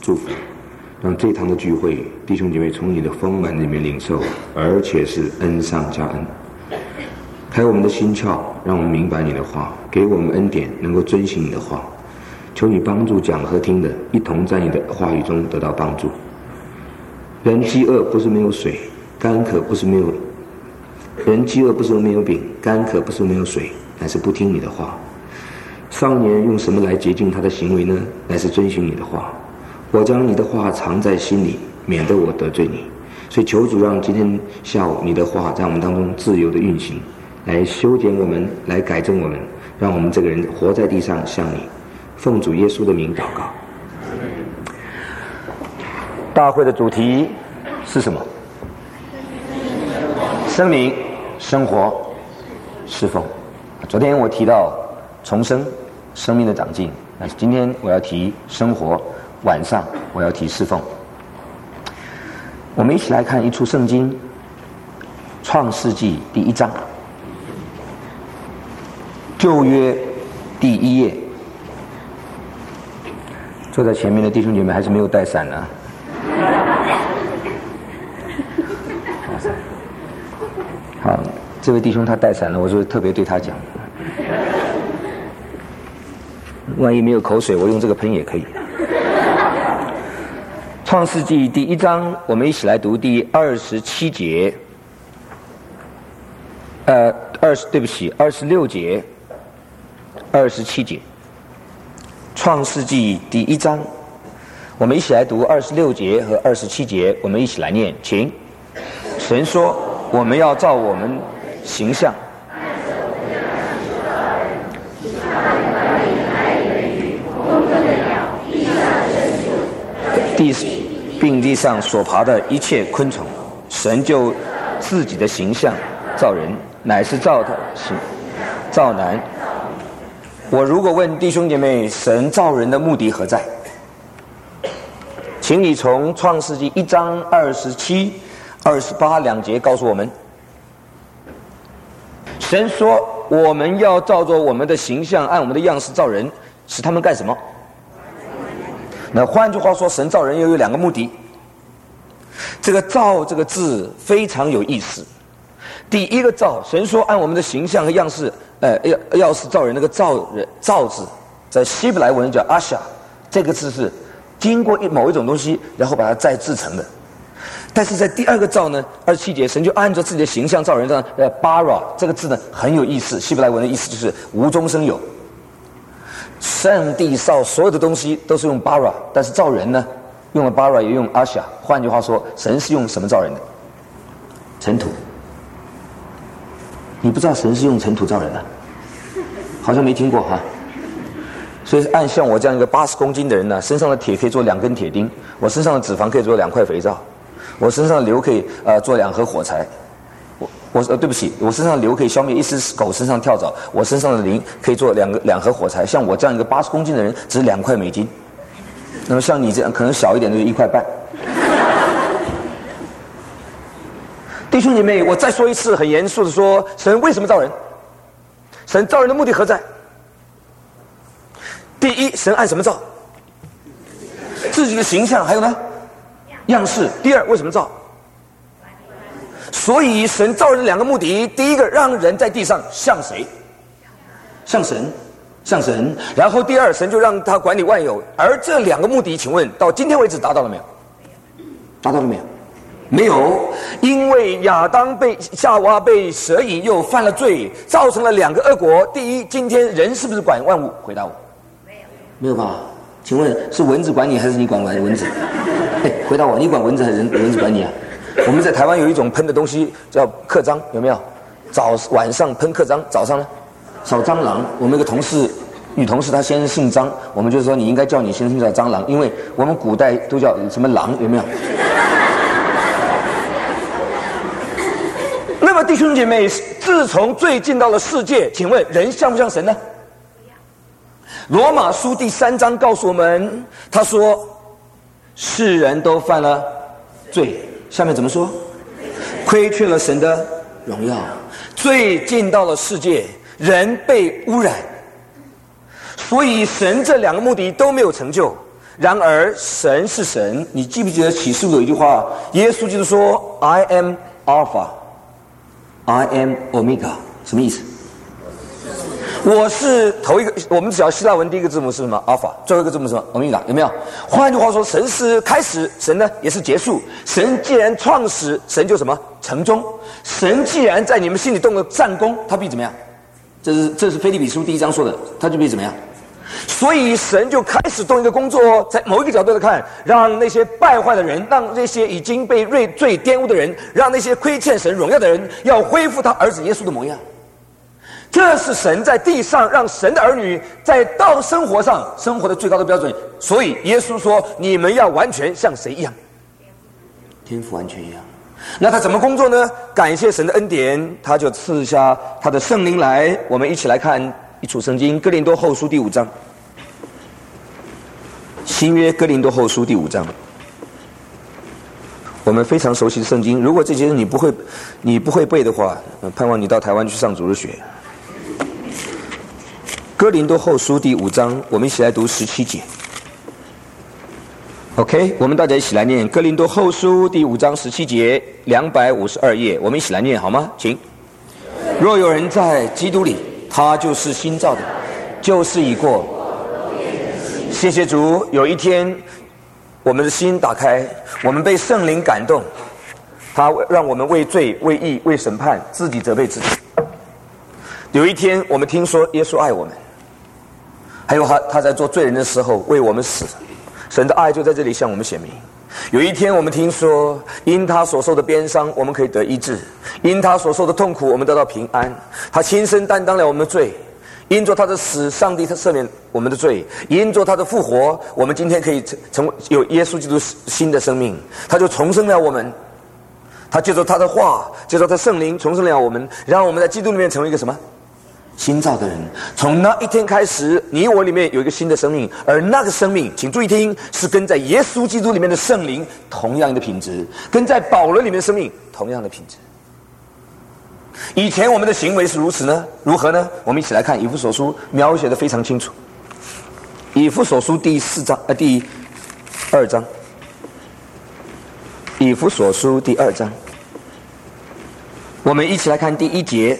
祝福，让这堂的聚会弟兄姐妹从你的丰满里面领受，而且是恩上加恩。开我们的心窍，让我们明白你的话，给我们恩典，能够遵行你的话。求你帮助讲和听的一同在你的话语中得到帮助。人饥饿不是没有水，干渴不是没有人饥饿不是没有饼，干渴不是没有水，乃是不听你的话。少年用什么来洁净他的行为呢？乃是遵循你的话。我将你的话藏在心里，免得我得罪你。所以求主让今天下午你的话在我们当中自由的运行，来修剪我们，来改正我们，让我们这个人活在地上像你。奉主耶稣的名祷告。大会的主题是什么？生命、生活、侍奉。昨天我提到重生、生命的长进，但是今天我要提生活，晚上我要提侍奉。我们一起来看一处圣经，创世纪第1章，旧约第1页。坐在前面的弟兄姐妹还是没有带伞呢。好，这位弟兄他带伞了，我就特别对他讲，万一没有口水，我用这个喷也可以。创世纪第1章，我们一起来读第27节，26节，27节。创世纪第1章，我们一起来读26节和27节，我们一起来念，请。神说：“我们要照我们形象。”并地上所爬的一切昆虫，神就自己的形象造人，乃是造他造男。我如果问弟兄姐妹，神造人的目的何在？请你从创世纪1章27、28两节告诉我们。神说：“我们要照着我们的形象，按我们的样式造人，使他们干什么？”那换句话说，神造人又有2个目的。这个“造”这个字非常有意思。第一个“造”，神说按我们的形象和样式，要是造人，那个“造”字，在希伯来文叫阿夏，这个字是经过某一种东西，然后把它再制成的。但是在第二个“造”呢，27节，神就按照自己的形象造人的bara，这个字呢很有意思，希伯来文的意思就是无中生有。上帝造所有的东西都是用 bara， 但是造人呢，用了 bara 也用 asha。换句话说，神是用什么造人的？尘土。你不知道神是用尘土造人的？好像没听过哈。所以按像我这样一个80公斤的人呢，身上的铁可以做2根铁钉，我身上的脂肪可以做2块肥皂，我身上的硫可以做2盒火柴。对不起，我身上的硫可以消灭一只狗身上跳蚤，我身上的磷可以做2盒火柴。像我这样一个80公斤的人，只2块美金。那么像你这样可能小一点，就是1块半。弟兄姐妹，我再说一次，很严肃的说，神为什么造人？神造人的目的何在？第一，神按什么造？自己的形象，还有呢，样式。第二，为什么造？所以神造人2个目的，第一个让人在地上像谁？像神。然后第二，神就让他管理万有。而这2个目的，请问到今天为止达到了没有？达到了没有？没有，因为夏娃被蛇引诱犯了罪，造成了2个恶果。第一，今天人是不是管万物？回答我。没有吧？请问是蚊子管你，还是你管蚊子？回答我，你管蚊子还是蚊子管你啊？我们在台湾有一种喷的东西叫克蟑，有没有？晚上喷克蟑，早上呢扫蟑螂。我们有个女同事，她先生姓张，我们就说你应该叫你先生叫蟑螂，因为我们古代都叫什么狼，有没有？那么弟兄姐妹，自从罪进到了世界，请问人像不像神呢？罗马书第3章告诉我们，他说世人都犯了罪，下面怎么说？亏缺了神的荣耀，罪进到了世界，人被污染，所以神这2个目的都没有成就。 然而神是神，你记不记得启示录有一句话？耶稣基督说 ：“I am Alpha, I am Omega。”什么意思？我是头一个，我们只要希腊文第一个字母是什么 ？Alpha， 最后一个字母是什么 ？Omega， 有没有？换句话说，神是开始，神呢也是结束。神既然创始，神就什么成终。神既然在你们心里动了战功，他必怎么样？这是腓立比书第1章说的，他就必怎么样？所以神就开始动一个工作，在某一个角度来看，让那些败坏的人，让那些已经被罪玷污的人，让那些亏欠神荣耀的人，要恢复他儿子耶稣的模样。这是神在地上让神的儿女在道生活上生活的最高的标准。所以耶稣说：“你们要完全像谁一样？天父完全一样。”那他怎么工作呢？感谢神的恩典，他就赐下他的圣灵来。我们一起来看一处圣经，哥林多后书第5章。新约哥林多后书第5章，我们非常熟悉的圣经。如果这些你不会背的话，盼望你到台湾去上主日学。哥林多后书第5章，我们一起来读17节。OK， 我们大家一起来念哥林多后书第5章17节，252页，我们一起来念好吗？请。若有人在基督里，他就是新造的，旧事已过。谢谢主，有一天我们的心打开，我们被圣灵感动，他让我们为罪、为义、为审判自己责备自己。有一天我们听说耶稣爱我们，还有他在做罪人的时候为我们死，神的爱就在这里向我们显明。有一天我们听说因他所受的鞭伤我们可以得医治，因他所受的痛苦我们得到平安，他亲身担当了我们的罪，因着他的死上帝他赦免我们的罪，因着他的复活我们今天可以成为有耶稣基督新的生命，他就重生了我们，他借着他的话，借着他圣灵重生了我们，让我们在基督里面成为一个什么新造的人。从那一天开始，你我里面有一个新的生命，而那个生命请注意听，是跟在耶稣基督里面的圣灵同样的品质，跟在保罗里面的生命同样的品质。以前我们的行为是如此呢？如何呢？我们一起来看以弗所书，描写的非常清楚。以弗所书第2章，以弗所书第2章，我们一起来看第1节，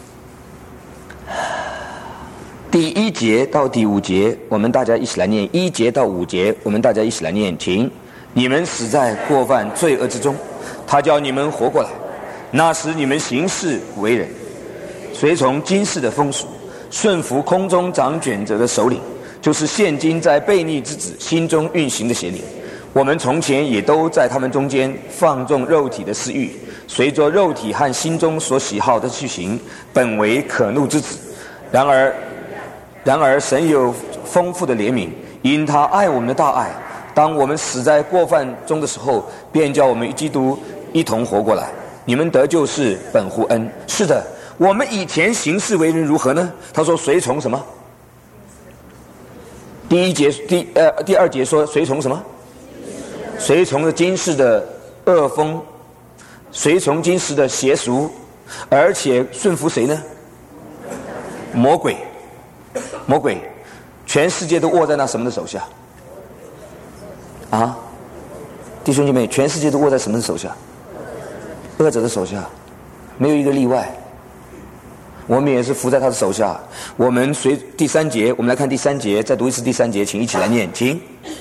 第1节到第5节，我们大家一起来念1节到5节，我们大家一起来念，请。你们死在过犯罪恶之中，他叫你们活过来。那时你们行事为人，随从今世的风俗，顺服空中掌权者的首领，就是现今在悖逆之子心中运行的邪灵。我们从前也都在他们中间放纵肉体的私欲，随着肉体和心中所喜好的去行，本为可怒之子。然而神有丰富的怜悯，因他爱我们的大爱，当我们死在过犯中的时候，便叫我们与基督一同活过来。你们得救是本乎恩。是的，我们以前行事为人如何呢？他说随从什么？第2节说随从什么？随从了今世的恶风，随从今世的邪俗，而且顺服谁呢？魔鬼。全世界都握在那什么的手下啊？弟兄姐妹，全世界都握在什么的手下？恶者的手下，没有一个例外。我们也是服在他的手下。我们随第3节，我们来看第3节，再读一次第3节，请一起来念，请。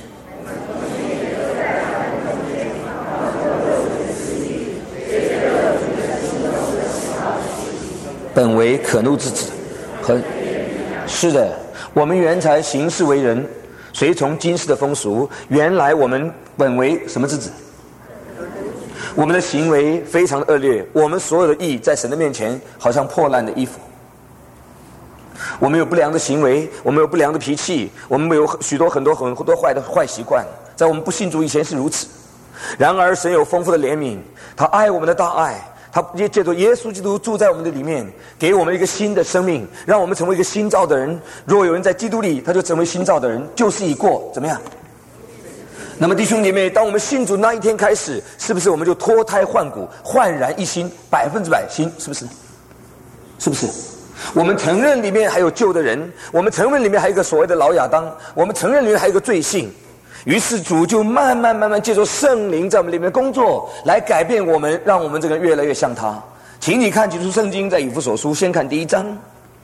本为可怒之子，是的，我们原才行事为人，随从今世的风俗。原来我们本为什么之子？我们的行为非常的恶劣，我们所有的义在神的面前好像破烂的衣服。我们有不良的行为，我们有不良的脾气，我们有很多坏习惯，在我们不信主以前是如此。然而神有丰富的怜悯，他爱我们的大爱，他借着耶稣基督住在我们的里面，给我们一个新的生命，让我们成为一个新造的人。若有人在基督里，他就成为新造的人，旧事已过，怎么样？那么弟兄姐妹，当我们信主那一天开始，是不是我们就脱胎换骨，焕然一新，100%新？是不是？是不是？我们承认里面还有旧的人，我们承认里面还有一个所谓的老亚当，我们承认里面还有一个罪性。 于是主就慢慢借着圣灵在我们里面工作，来改变我们，让我们这个人越来越像他。请你看几处圣经，在以弗所书，先看第1章，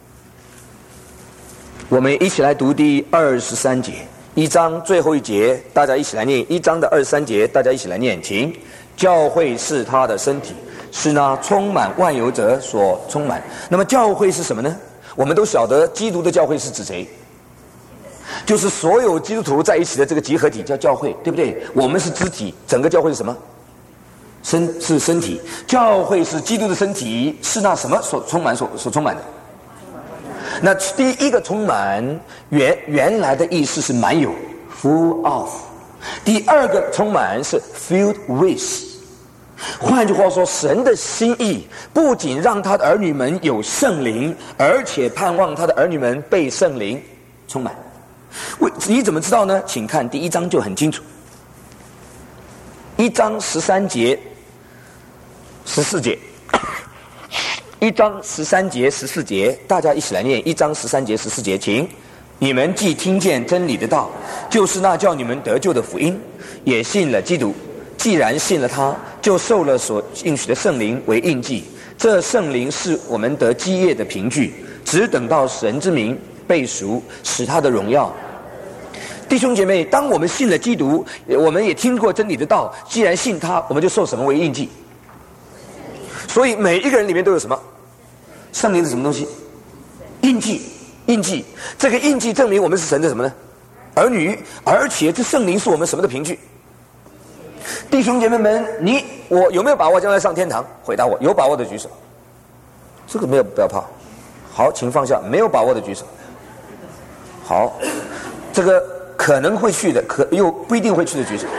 我们一起来读第23节。1章最后一节，大家一起来念。1章的23节，大家一起来念，请。教会是他的身体，是那充满万有者所充满。那么教会是什么呢？我们都晓得，基督的教会是指谁？就是所有基督徒在一起的这个集合体叫教会，对不对？我们是肢体，整个教会是什么？是身体。教会是基督的身体，是那什么所充满的？那第一个充满原来的意思是满有 full of， 第二个充满是 filled with。换句话说，神的心意不仅让他的儿女们有圣灵，而且盼望他的儿女们被圣灵充满。你怎么知道呢？请看第1章就很清楚。1章13节、14节。1章13节、14节，大家一起来念。1章13节、14节，请。你们既听见真理的道，就是那叫你们得救的福音，也信了基督。既然信了他，就受了所应许的圣灵为印记。这圣灵是我们得基业的凭据，只等到神之名被赎，使他的荣耀。弟兄姐妹，当我们信了基督，我们也听过真理的道，既然信他，我们就受什么为印记？所以每一个人里面都有什么？圣灵是什么东西？印记。这个印记证明我们是神的什么呢？儿女。而且这圣灵是我们什么的凭据？弟兄姐妹们，我有没有把握将来上天堂？回答我，有把握的举手。这个没有，不要怕。好，请放下。没有把握的举手。好，这个可能会去的，又不一定会去的举手。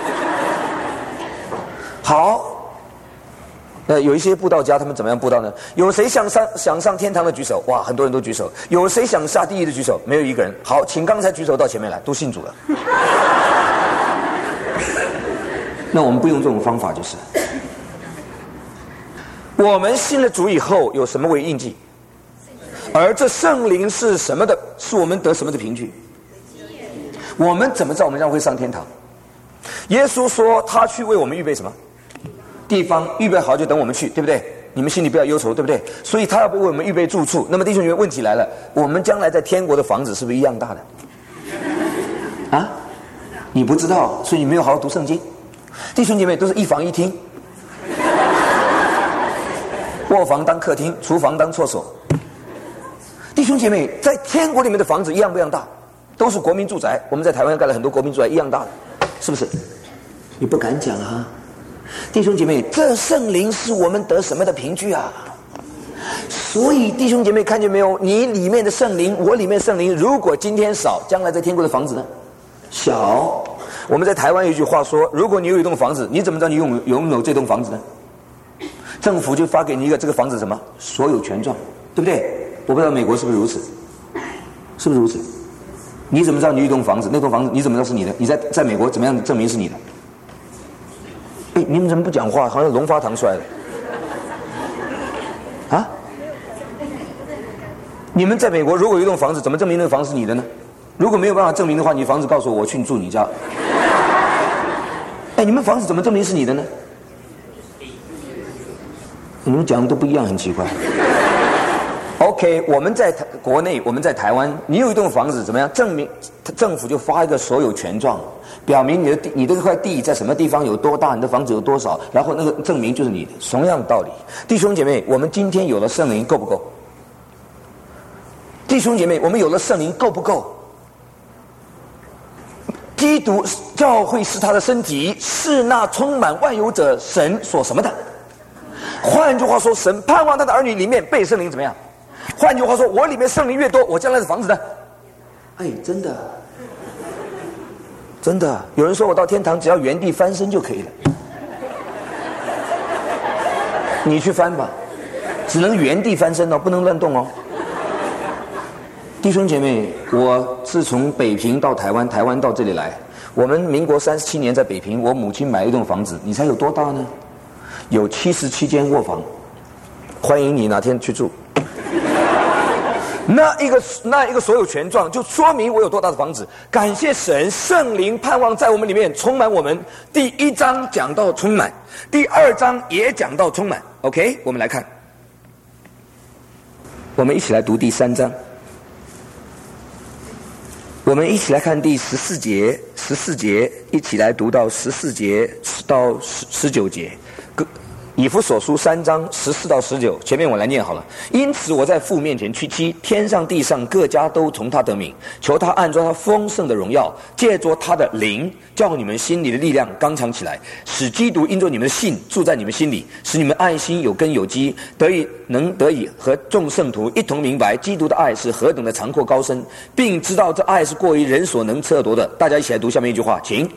好。有一些布道家，他们怎么样布道呢？有谁想上天堂的举手？哇，很多人都举手。有谁想下地狱的举手？没有一个人。好，请刚才举手到前面来，都信主了。那我们不用这种方法，就是我们信了主以后，有什么为印记？而这圣灵是什么的？是我们得什么的凭据？我们怎么知道我们将会上天堂？耶稣说他去为我们预备什么地方？预备好就等我们去，对不对？你们心里不要忧愁，对不对？所以他要为我们预备住处。那么弟兄姐妹，问题来了，我们将来在天国的房子是不是一样大的？啊？你不知道，所以你没有好好读圣经。弟兄姐妹，都是一房一厅，卧房当客厅，厨房当厕所。弟兄姐妹，在天国里面的房子一样不一样大？都是国民住宅。我们在台湾盖了很多国民住宅，一样大的，是不是？你不敢讲啊。弟兄姐妹，这圣灵是我们得什么的凭据啊？所以弟兄姐妹看见没有？你里面的圣灵，我里面的圣灵，如果今天少，将来在天国的房子呢？小。我们在台湾有一句话说，如果你有一栋房子，你怎么知道你拥有这栋房子呢？政府就发给你一个这个房子什么所有权状，对不对？我不知道美国是不是如此，是不是如此？你怎么知道你有一栋房子？那栋房子你怎么知道是你的？你在美国怎么样证明是你的？哎，你们怎么不讲话？好像龙发堂出来的啊！你们在美国如果有一栋房子，怎么证明那个房子是你的呢？如果没有办法证明的话，你房子告诉我去住你家。哎，你们房子怎么证明是你的呢？你们讲的都不一样，很奇怪。OK， 我们在国内，我们在台湾，你有一栋房子怎么样？证明政府就发一个所有权状，表明你这块地在什么地方有多大，你的房子有多少，然后那个证明就是你的。同样的道理，弟兄姐妹，我们今天有了圣灵够不够？弟兄姐妹，我们有了圣灵够不够？基督教会是他的身体，是那充满万有者神所什么的。换句话说，神盼望他的儿女里面被圣灵怎么样？换句话说，我里面圣灵越多，我将来的房子呢？哎，真的，真的，有人说我到天堂只要原地翻身就可以了。你去翻吧，只能原地翻身哦，不能乱动哦。弟兄姐妹，我是从北平到台湾，台湾到这里来。我们民国37年在北平，我母亲买一栋房子，你猜有多大呢？有77间卧房，欢迎你哪天去住。 那一个所有权状，就说明我有多大的房子。感谢神，圣灵盼望在我们里面充满我们。第1章讲到充满，第2章也讲到充满。OK， 我们来看，我们一起来读第3章。我们一起来看第14节，一起来读到14节到19节。以弗所书3章14到19，前面我来念好了。因此我在父面前屈膝，天上地上各家都从他得名，求他按照他丰盛的荣耀，借着他的灵，叫你们心里的力量刚强起来，使基督因着你们的信住在你们心里，使你们爱心有根有基，能得以和众圣徒一同明白基督的爱是何等的长阔高深，并知道这爱是过于人所能测度的。大家一起来读下面一句话，请。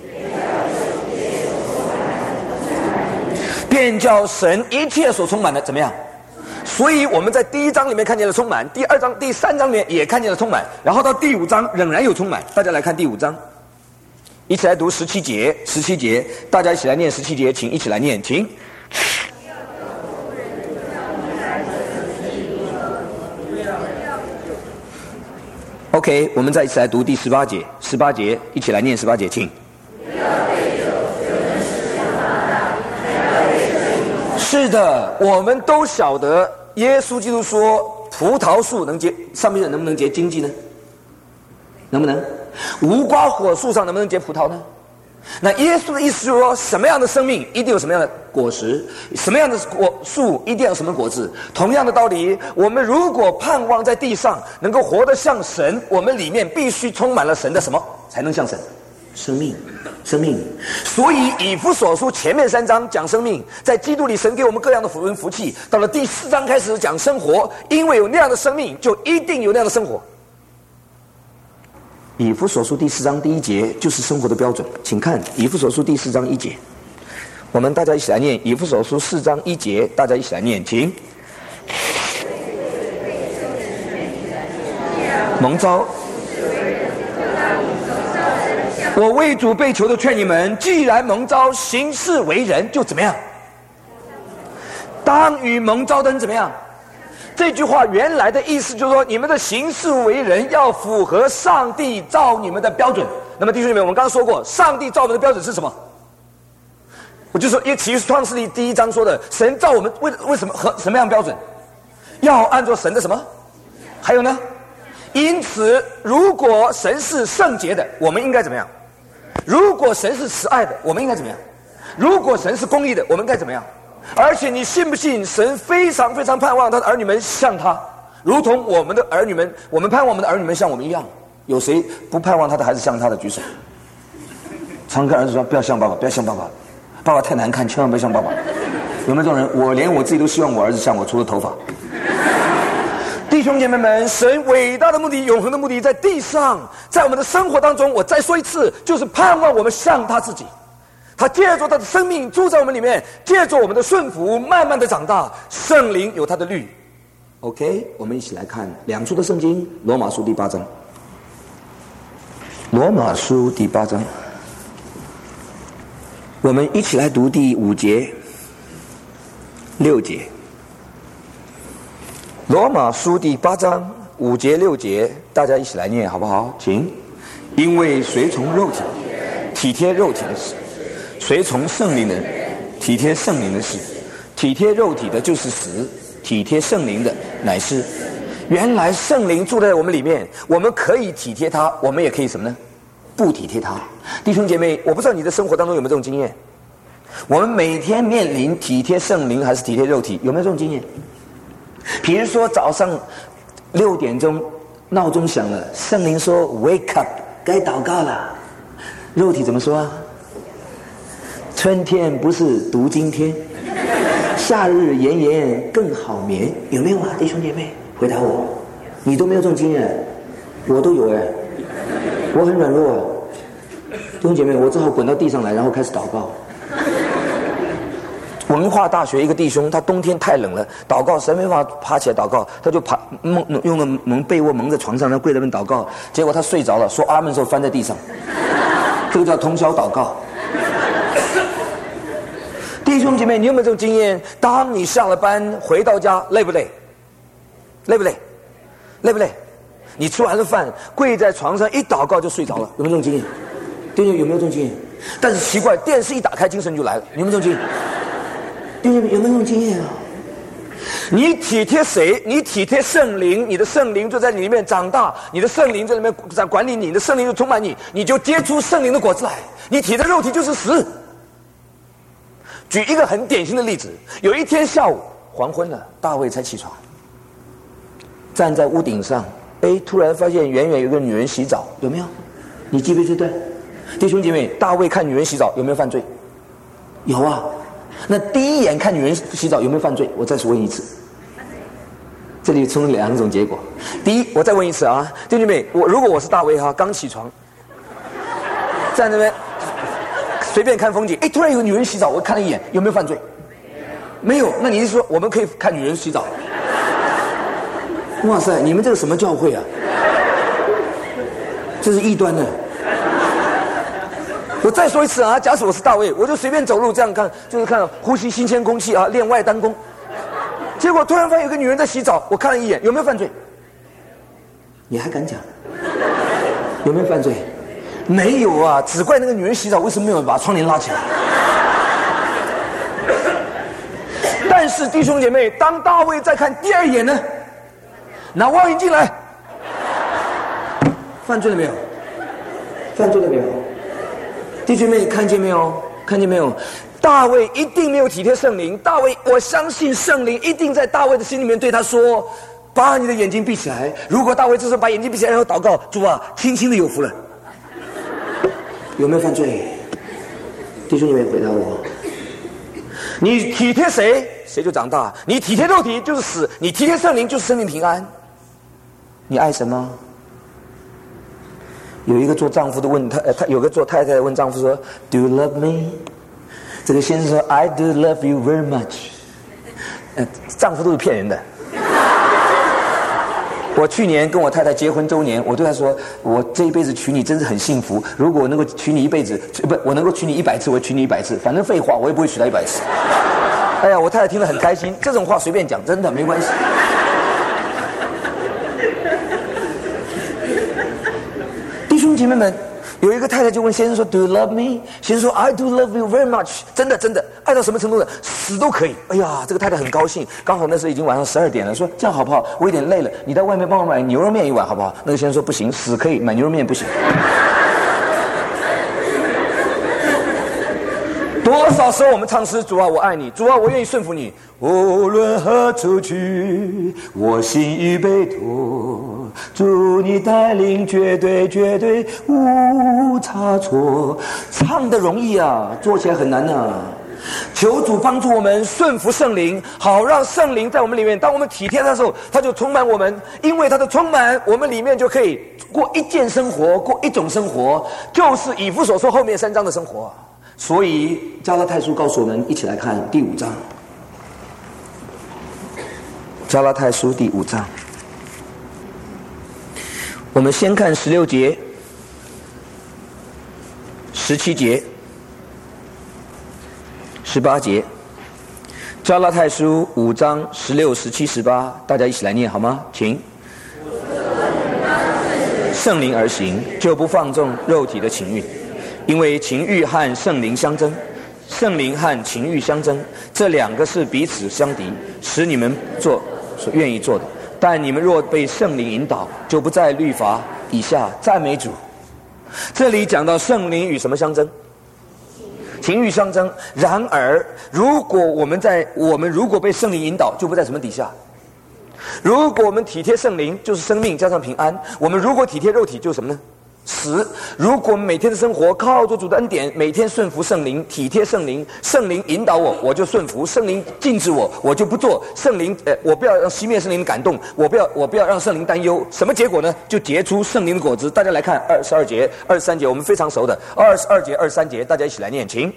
便叫神一切所充满的怎么样？所以我们在第1章里面看见了充满，第2章、第3章里面也看见了充满，然后到第5章仍然有充满。大家来看第5章，一起来读17节，大家一起来念17节，请一起来念，请。OK， 我们再一起来读第18节，一起来念18节，请。是的，我们都晓得耶稣基督说葡萄树能结，上面能不能结经济呢？能不能？无花果树上能不能结葡萄呢？那耶稣的意思就是说，什么样的生命一定有什么样的果实，什么样的树一定有什么果子。同样的道理，我们如果盼望在地上能够活得像神，我们里面必须充满了神的什么才能像神？生命。所以以弗所书前面3章讲生命，在基督里神给我们各样的福恩福气，到了第4章开始讲生活，因为有那样的生命就一定有那样的生活。以弗所书第4章第1节就是生活的标准，请看以弗所书第4章1节，我们大家一起来念以弗所书4章1节，大家一起来念，请。蒙召，我为主被囚的劝你们，既然蒙召行事为人，就怎么样？当与蒙召的人怎么样？这句话原来的意思就是说，你们的行事为人要符合上帝造你们的标准。那么弟兄姊妹，我们刚刚说过，上帝造我们的标准是什么？我就说，因为其实创世纪第1章说的，神造我们为什么和什么样的标准？要按照神的什么？还有呢？因此，如果神是圣洁的，我们应该怎么样？如果神是慈爱的，我们应该怎么样？如果神是公义的，我们应该怎么样？而且你信不信，神非常非常盼望他的儿女们像他，如同我们的儿女们，我们盼望我们的儿女们像我们一样。有谁不盼望他的孩子像他的？举手。常跟儿子说，不要像爸爸，不要像爸爸，爸爸太难看，千万不要像爸爸。有没有这种人？我连我自己都希望我儿子像我，除了头发。弟兄姐妹们，神伟大的目的、永恒的目的在地上，在我们的生活当中，我再说一次，就是盼望我们像他自己。他借着他的生命住在我们里面，借着我们的顺服，慢慢的长大。圣灵有他的律。OK， 我们一起来看2处的圣经，罗马书第8章。罗马书第8章，我们一起来读第5节、6节。罗马书第8章5节6节，大家一起来念好不好？请。因为随从肉体体贴肉体的事，随从圣灵的体贴圣灵的事。体贴肉体的就是死，体贴圣灵的乃是。原来圣灵住在我们里面，我们可以体贴他，我们也可以什么呢？不体贴他。弟兄姐妹，我不知道你的生活当中有没有这种经验？我们每天面临体贴圣灵还是体贴肉体，有没有这种经验？比如说早上6点钟闹钟响了，圣灵说 wake up， 该祷告了。肉体怎么说啊？春天不是读今天，夏日炎炎更好眠。有没有啊，弟兄姐妹？回答我，你都没有这种经验，我都有我很软弱弟兄姐妹，我只好滚到地上来，然后开始祷告。文化大学一个弟兄，他冬天太冷了，祷告神没法爬起来祷告，他就用个被窝蒙在床上，然后跪在那边祷告，结果他睡着了，说阿门的时候翻在地上，这个叫通宵祷告。弟兄姐妹，你有没有这种经验？当你下了班回到家，累不累？累不累？ 累不累？你吃完了饭，跪在床上一祷告就睡着了，有没有这种经验？弟兄有没有这种经验？但是奇怪，电视一打开，精神就来了，有没有这种经验？弟兄有没有这种经验啊？你体贴谁？你体贴圣灵，你的圣灵就在你里面长大，你的圣灵在里面管理你，你的圣灵就充满你，你就结出圣灵的果子来。你体贴肉体就是死。举一个很典型的例子，有一天下午黄昏了，大卫才起床，站在屋顶上，突然发现远远有个女人洗澡，有没有？你记不记得？弟兄姐妹，大卫看女人洗澡有没有犯罪？有啊。那第一眼看女人洗澡有没有犯罪？我再问一次。这里出两种结果。第一，我再问一次啊，弟兄姐妹，如果我是大卫哈，刚起床，站那边随便看风景，突然有个女人洗澡，我看了一眼，有没有犯罪？没有。那你是说我们可以看女人洗澡？哇塞，你们这个什么教会啊？这是异端的。我再说一次啊，假使我是大卫，我就随便走路这样看，就是看呼吸新鲜空气啊，练外丹功。结果突然发现有个女人在洗澡，我看了一眼，有没有犯罪？你还敢讲？有没有犯罪？没有啊，只怪那个女人洗澡为什么没有把窗帘拉起来？但是弟兄姐妹，当大卫再看第二眼呢，拿望远镜来，犯罪了没有？犯罪了没有？弟兄妹，看见没有？看见没有？大卫一定没有体贴圣灵。大卫，我相信圣灵一定在大卫的心里面对他说：“把你的眼睛闭起来。”如果大卫这时候把眼睛闭起来，然后祷告：“主啊，轻轻的有福了。”有没有犯罪？弟兄姐妹，回答我。你体贴谁，谁就长大；你体贴肉体就是死；你体贴圣灵就是生命平安。你爱神吗？有一个做丈夫的问他有个做太太的问丈夫说 ：“Do you love me？” 这个先生说 ：“I do love you very much。”丈夫都是骗人的。我去年跟我太太结婚周年，我对她说：“我这一辈子娶你真是很幸福。如果我能够娶你一辈子，我能够娶你100次，我娶你100次。反正废话，我也不会娶她100次。”哎呀，我太太听了很开心。这种话随便讲，真的没关系。弟兄姐妹们，有一个太太就问先生说 ：“Do you love me？” 先生说 ：“I do love you very much。”真的，真的，爱到什么程度呢？死都可以。哎呀，这个太太很高兴。刚好那时候已经晚上12点了，说：“这样好不好？我有点累了，你到外面帮我买牛肉面一碗好不好？”那个先生说：“不行，死可以，买牛肉面不行。”多少时候我们唱诗：“主啊，我爱你；主啊，我愿意顺服你。无论何处去，我心已被托。主你带领，绝对绝对无差错。”唱得容易啊，做起来很难啊。求主帮助我们顺服圣灵，好让圣灵在我们里面。当我们体贴他的时候，他就充满我们。因为他的充满，我们里面就可以过一件生活，过一种生活，就是以弗所说后面3章的生活。所以加拉太书告诉我们，一起来看第5章。加拉太书第5章，我们先看16节、17节、18节。加拉太书5章16、17、18，大家一起来念好吗？请。圣灵而行，就不放纵肉体的情欲，因为情欲和圣灵相争，圣灵和情欲相争，这2个是彼此相敌，使你们做所愿意做的。但你们若被圣灵引导，就不在律法以下。赞美主。这里讲到圣灵与什么相争？情欲相争。然而，如果我们如果被圣灵引导，就不在什么底下？如果我们体贴圣灵，就是生命加上平安；我们如果体贴肉体，就是什么呢？死。如果我们每天的生活靠着主的恩典，每天顺服圣灵，体贴圣灵，圣灵引导我，我就顺服；圣灵禁止我，我就不做。圣灵，我不要让熄灭圣灵的感动，我不要让圣灵担忧。什么结果呢？就结出圣灵的果子。大家来看22节、23节，我们非常熟的22节、23节，大家一起来念，请。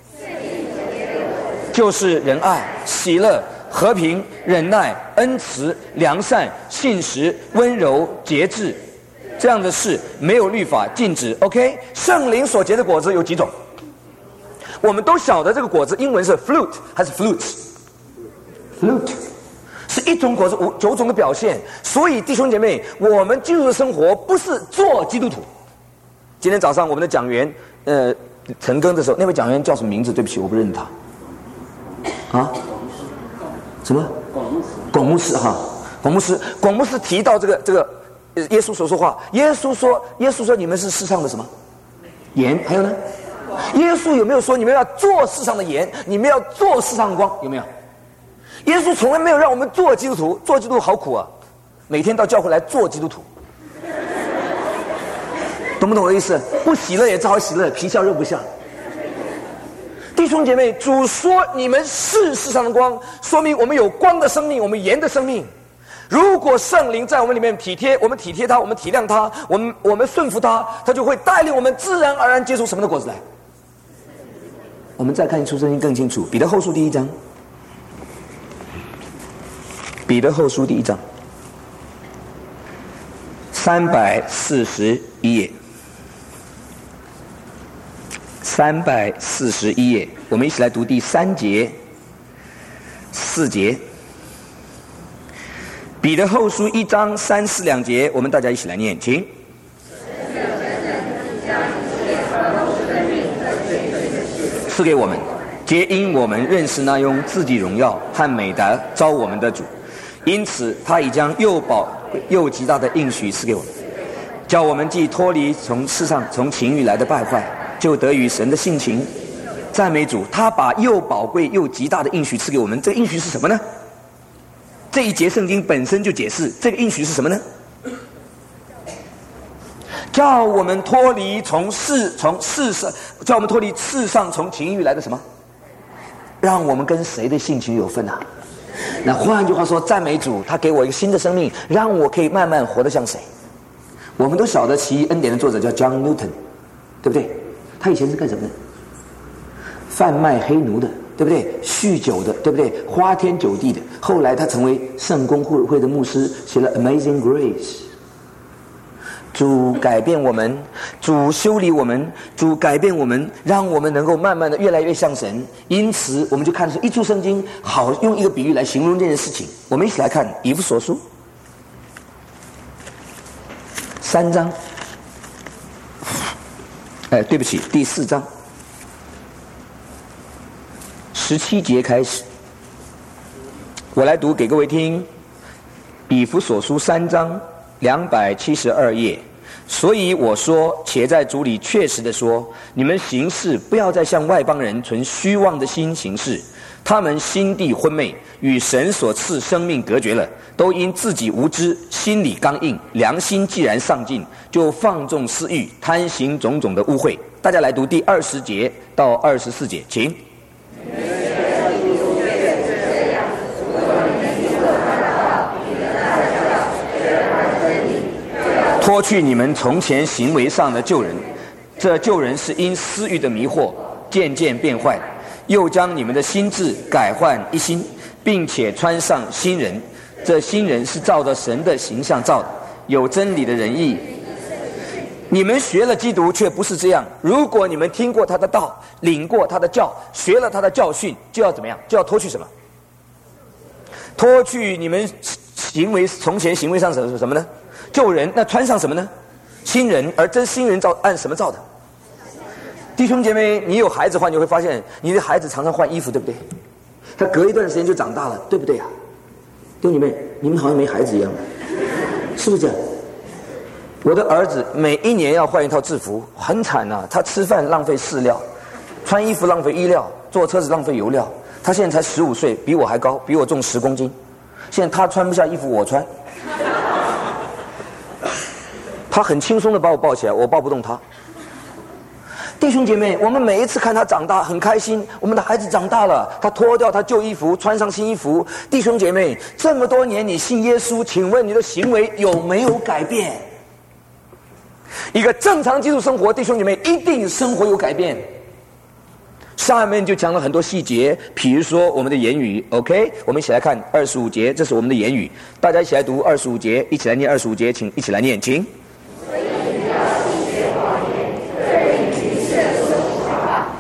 就是仁爱、喜乐、和平、忍耐、恩慈、良善、信实、温柔、节制。这样的事没有律法禁止。 OK， 圣灵所结的果子有几种？我们都晓得这个果子英文是 fruit 还是 flute？ flute。 是一种果子9种的表现。所以弟兄姐妹，我们基督的生活不是做基督徒。今天早上我们的讲员陈庚的时候，那位讲员叫什么名字？对不起，我不认识他。啊？什么？龚牧师哈，龚牧师提到这个耶稣所说话，耶稣说你们是世上的什么？盐。还有呢？耶稣有没有说你们要做世上的盐，你们要做世上的光？有没有？耶稣从来没有让我们做基督徒，做基督徒好苦啊，每天到教会来做基督徒，懂不懂我的意思？不喜乐也只好喜乐，皮笑肉不笑。弟兄姐妹，主说你们是世上的光，说明我们有光的生命，我们盐的生命。如果圣灵在我们里面体贴，我们体贴他，我们体谅他，我们顺服他，他就会带领我们自然而然结出什么的果子来。我们再看出圣经更清楚，彼得后书第1章，彼得后书第1章341页，341页，我们一起来读第3节、4节。彼得后书1章3、4、2节，我们大家一起来念，请。赐给我们，皆因我们认识那用自己荣耀和美德召我们的主，因此他已将又宝又极大的应许赐给我们，叫我们既脱离从世上从情欲来的败坏，就得与神的性情。赞美主，他把又宝贵又极大的应许赐给我们。这个应许是什么呢？这一节圣经本身就解释这个应许是什么呢？叫我们脱离从世上，叫我们脱离世上从情欲来的什么？让我们跟谁的性情有分啊？那换句话说，赞美主，他给我一个新的生命，让我可以慢慢活得像谁？我们都晓得奇异恩典的作者叫 John Newton， 对不对？他以前是干什么的？贩卖黑奴的，对不对？酗酒的，对不对？花天酒地的。后来他成为圣公会的牧师，写了 Amazing Grace。主改变我们，主修理我们，主改变我们，让我们能够慢慢的越来越像神。因此我们就看出一处圣经好用一个比喻来形容这件事情。我们一起来看以弗所书3章，对不起，第4章17节开始，我来读给各位听。以弗所书3章272页。所以我说，且在主里确实的说，你们行事不要再像外邦人存虚妄的心行事，他们心地昏昧，与神所赐生命隔绝了，都因自己无知，心里刚硬，良心既然丧尽，就放纵私欲，贪行种种的污秽。大家来读第20节到24节，请。脱去你们从前行为上的旧人，这旧人是因私欲的迷惑渐渐变坏，又将你们的心志改换一新，并且穿上新人。这新人是照着神的形象造的，有真理的仁义。你们学了基督，却不是这样。如果你们听过他的道，领过他的教，学了他的教训，就要怎么样？就要脱去什么？脱去你们从前行为上是什么呢？旧人。那穿上什么呢？新人。而这新人按什么造的？弟兄姐妹，你有孩子的话，你会发现你的孩子常常换衣服，对不对？他隔一段时间就长大了，对不对啊？弟兄姐妹，你们好像没孩子一样，是不是这样？我的儿子每一年要换一套制服，很惨啊！他吃饭浪费饲料，穿衣服浪费衣料，坐车子浪费油料。他现在才15岁，比我还高，比我重10公斤。现在他穿不下衣服，我穿。他很轻松的把我抱起来，我抱不动他。弟兄姐妹，我们每一次看他长大很开心，我们的孩子长大了，他脱掉他旧衣服，穿上新衣服。弟兄姐妹，这么多年你信耶稣，请问你的行为有没有改变？一个正常基督生活，弟兄姐妹一定生活有改变。下面就讲了很多细节，比如说我们的言语 ，OK， 我们一起来看25节，这是我们的言语，大家一起来读25节，一起来念25节，请一起来念，请。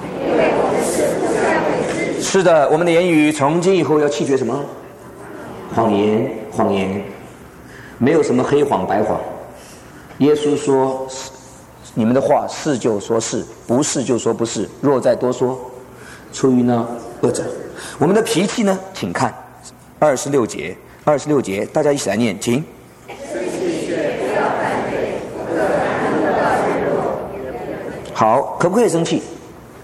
是的，我们的言语从今以后要弃绝什么？ 谎言，谎言，没有什么黑谎白谎。耶稣说，你们的话是就说是，不是就说不是，若再多说，出于那恶者。我们的脾气呢，请看26节，大家一起来念，请。好，可不可以生气？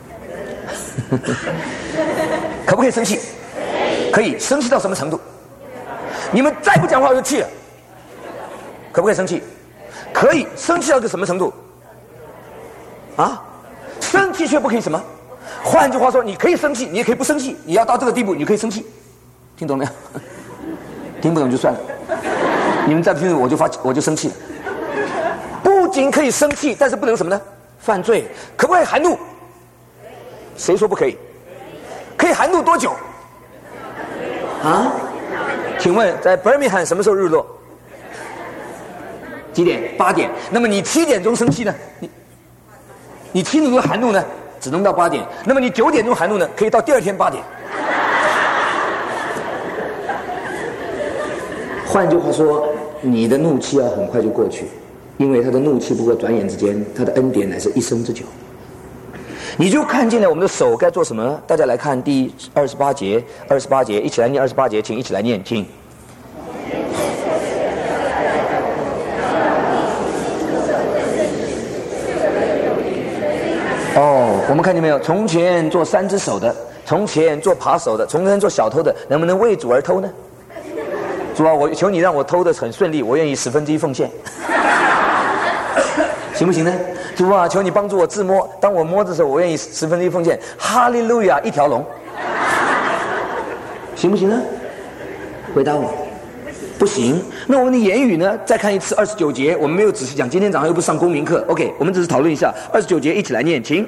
可不可以生气？可以。生气到什么程度？你们再不讲话我就气了。可不可以生气？可以。生气到个什么程度？啊？生气却不可以什么？换句话说，你可以生气，你也可以不生气。你要到这个地步，你可以生气。听懂没有？听不懂就算了。你们再不听懂，我就生气了。不仅可以生气，但是不能什么呢？犯罪。可不可以含怒？谁说不可以？可以含怒多久？啊？请问在 Birmingham 什么时候日落？几点？8点。那么你7点钟生气呢？你7点钟含怒呢？只能到8点。那么你9点钟含怒呢？可以到第二天8点。换句话说，你的怒气要很快就过去，因为他的怒气不过转眼之间，他的恩典乃是一生之久。你就看见了我们的手该做什么。大家来看第28节，一起来念28节，请一起来念，请。哦，我们看见没有？从前做3只手的，从前做扒手的，从前做小偷的，能不能为主而偷呢？主啊，我求你让我偷得很顺利，我愿意1/10奉献，行不行呢？主啊，求你帮助我自摸，当我摸的时候，我愿意1/10奉献。哈利路亚，一条龙，行不行呢？回答我，不行。那我们的言语呢？再看一次29节，我们没有仔细讲，今天早上又不上公民课 ，OK， 我们只是讨论一下29节，一起来念，请。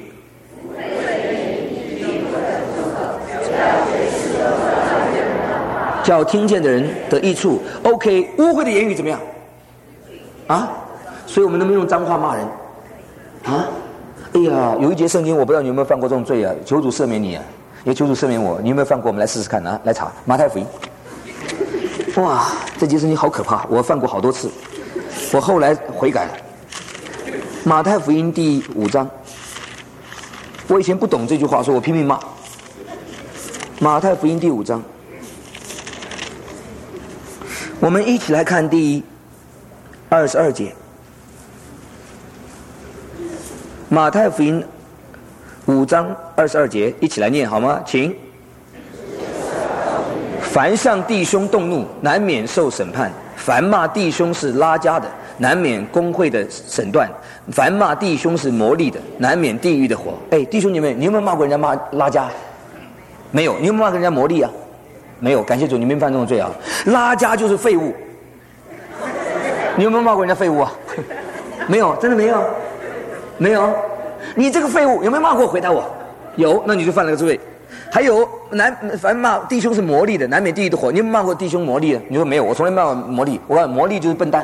叫听见的人得益处 ，OK， 污秽的言语怎么样？啊？所以我们能不能用脏话骂人？啊？哎呀，有一节圣经，我不知道你有没有犯过这种罪啊？求主赦免你啊，也求主赦免我。你有没有犯过？我们来试试看啊，来查马太福音。哇，这节圣经好可怕，我犯过好多次，我后来悔改了。马太福音第5章，我以前不懂这句话，说我拼命骂。马太福音第5章。我们一起来看第22节，马太福音5章22节，一起来念好吗？请。凡向弟兄动怒，难免受审判；凡骂弟兄是拉加的，难免公会的审断；凡骂弟兄是魔力的，难免地狱的火。哎，弟兄姐妹，你有没有骂过人家骂拉加？没有。你有没有骂过人家魔力啊？没有。感谢主，你没犯这种罪啊。拉加就是废物。你有没有骂过人家废物啊？没有，真的没有，没有。你这个废物有没有骂过？回答我。有，那你就犯了个罪。还有凡骂弟兄是魔力的，难免地狱的火。你有没有骂过弟兄魔力的？你说没有，我从来没骂过魔力。我告诉你，魔力就是笨蛋。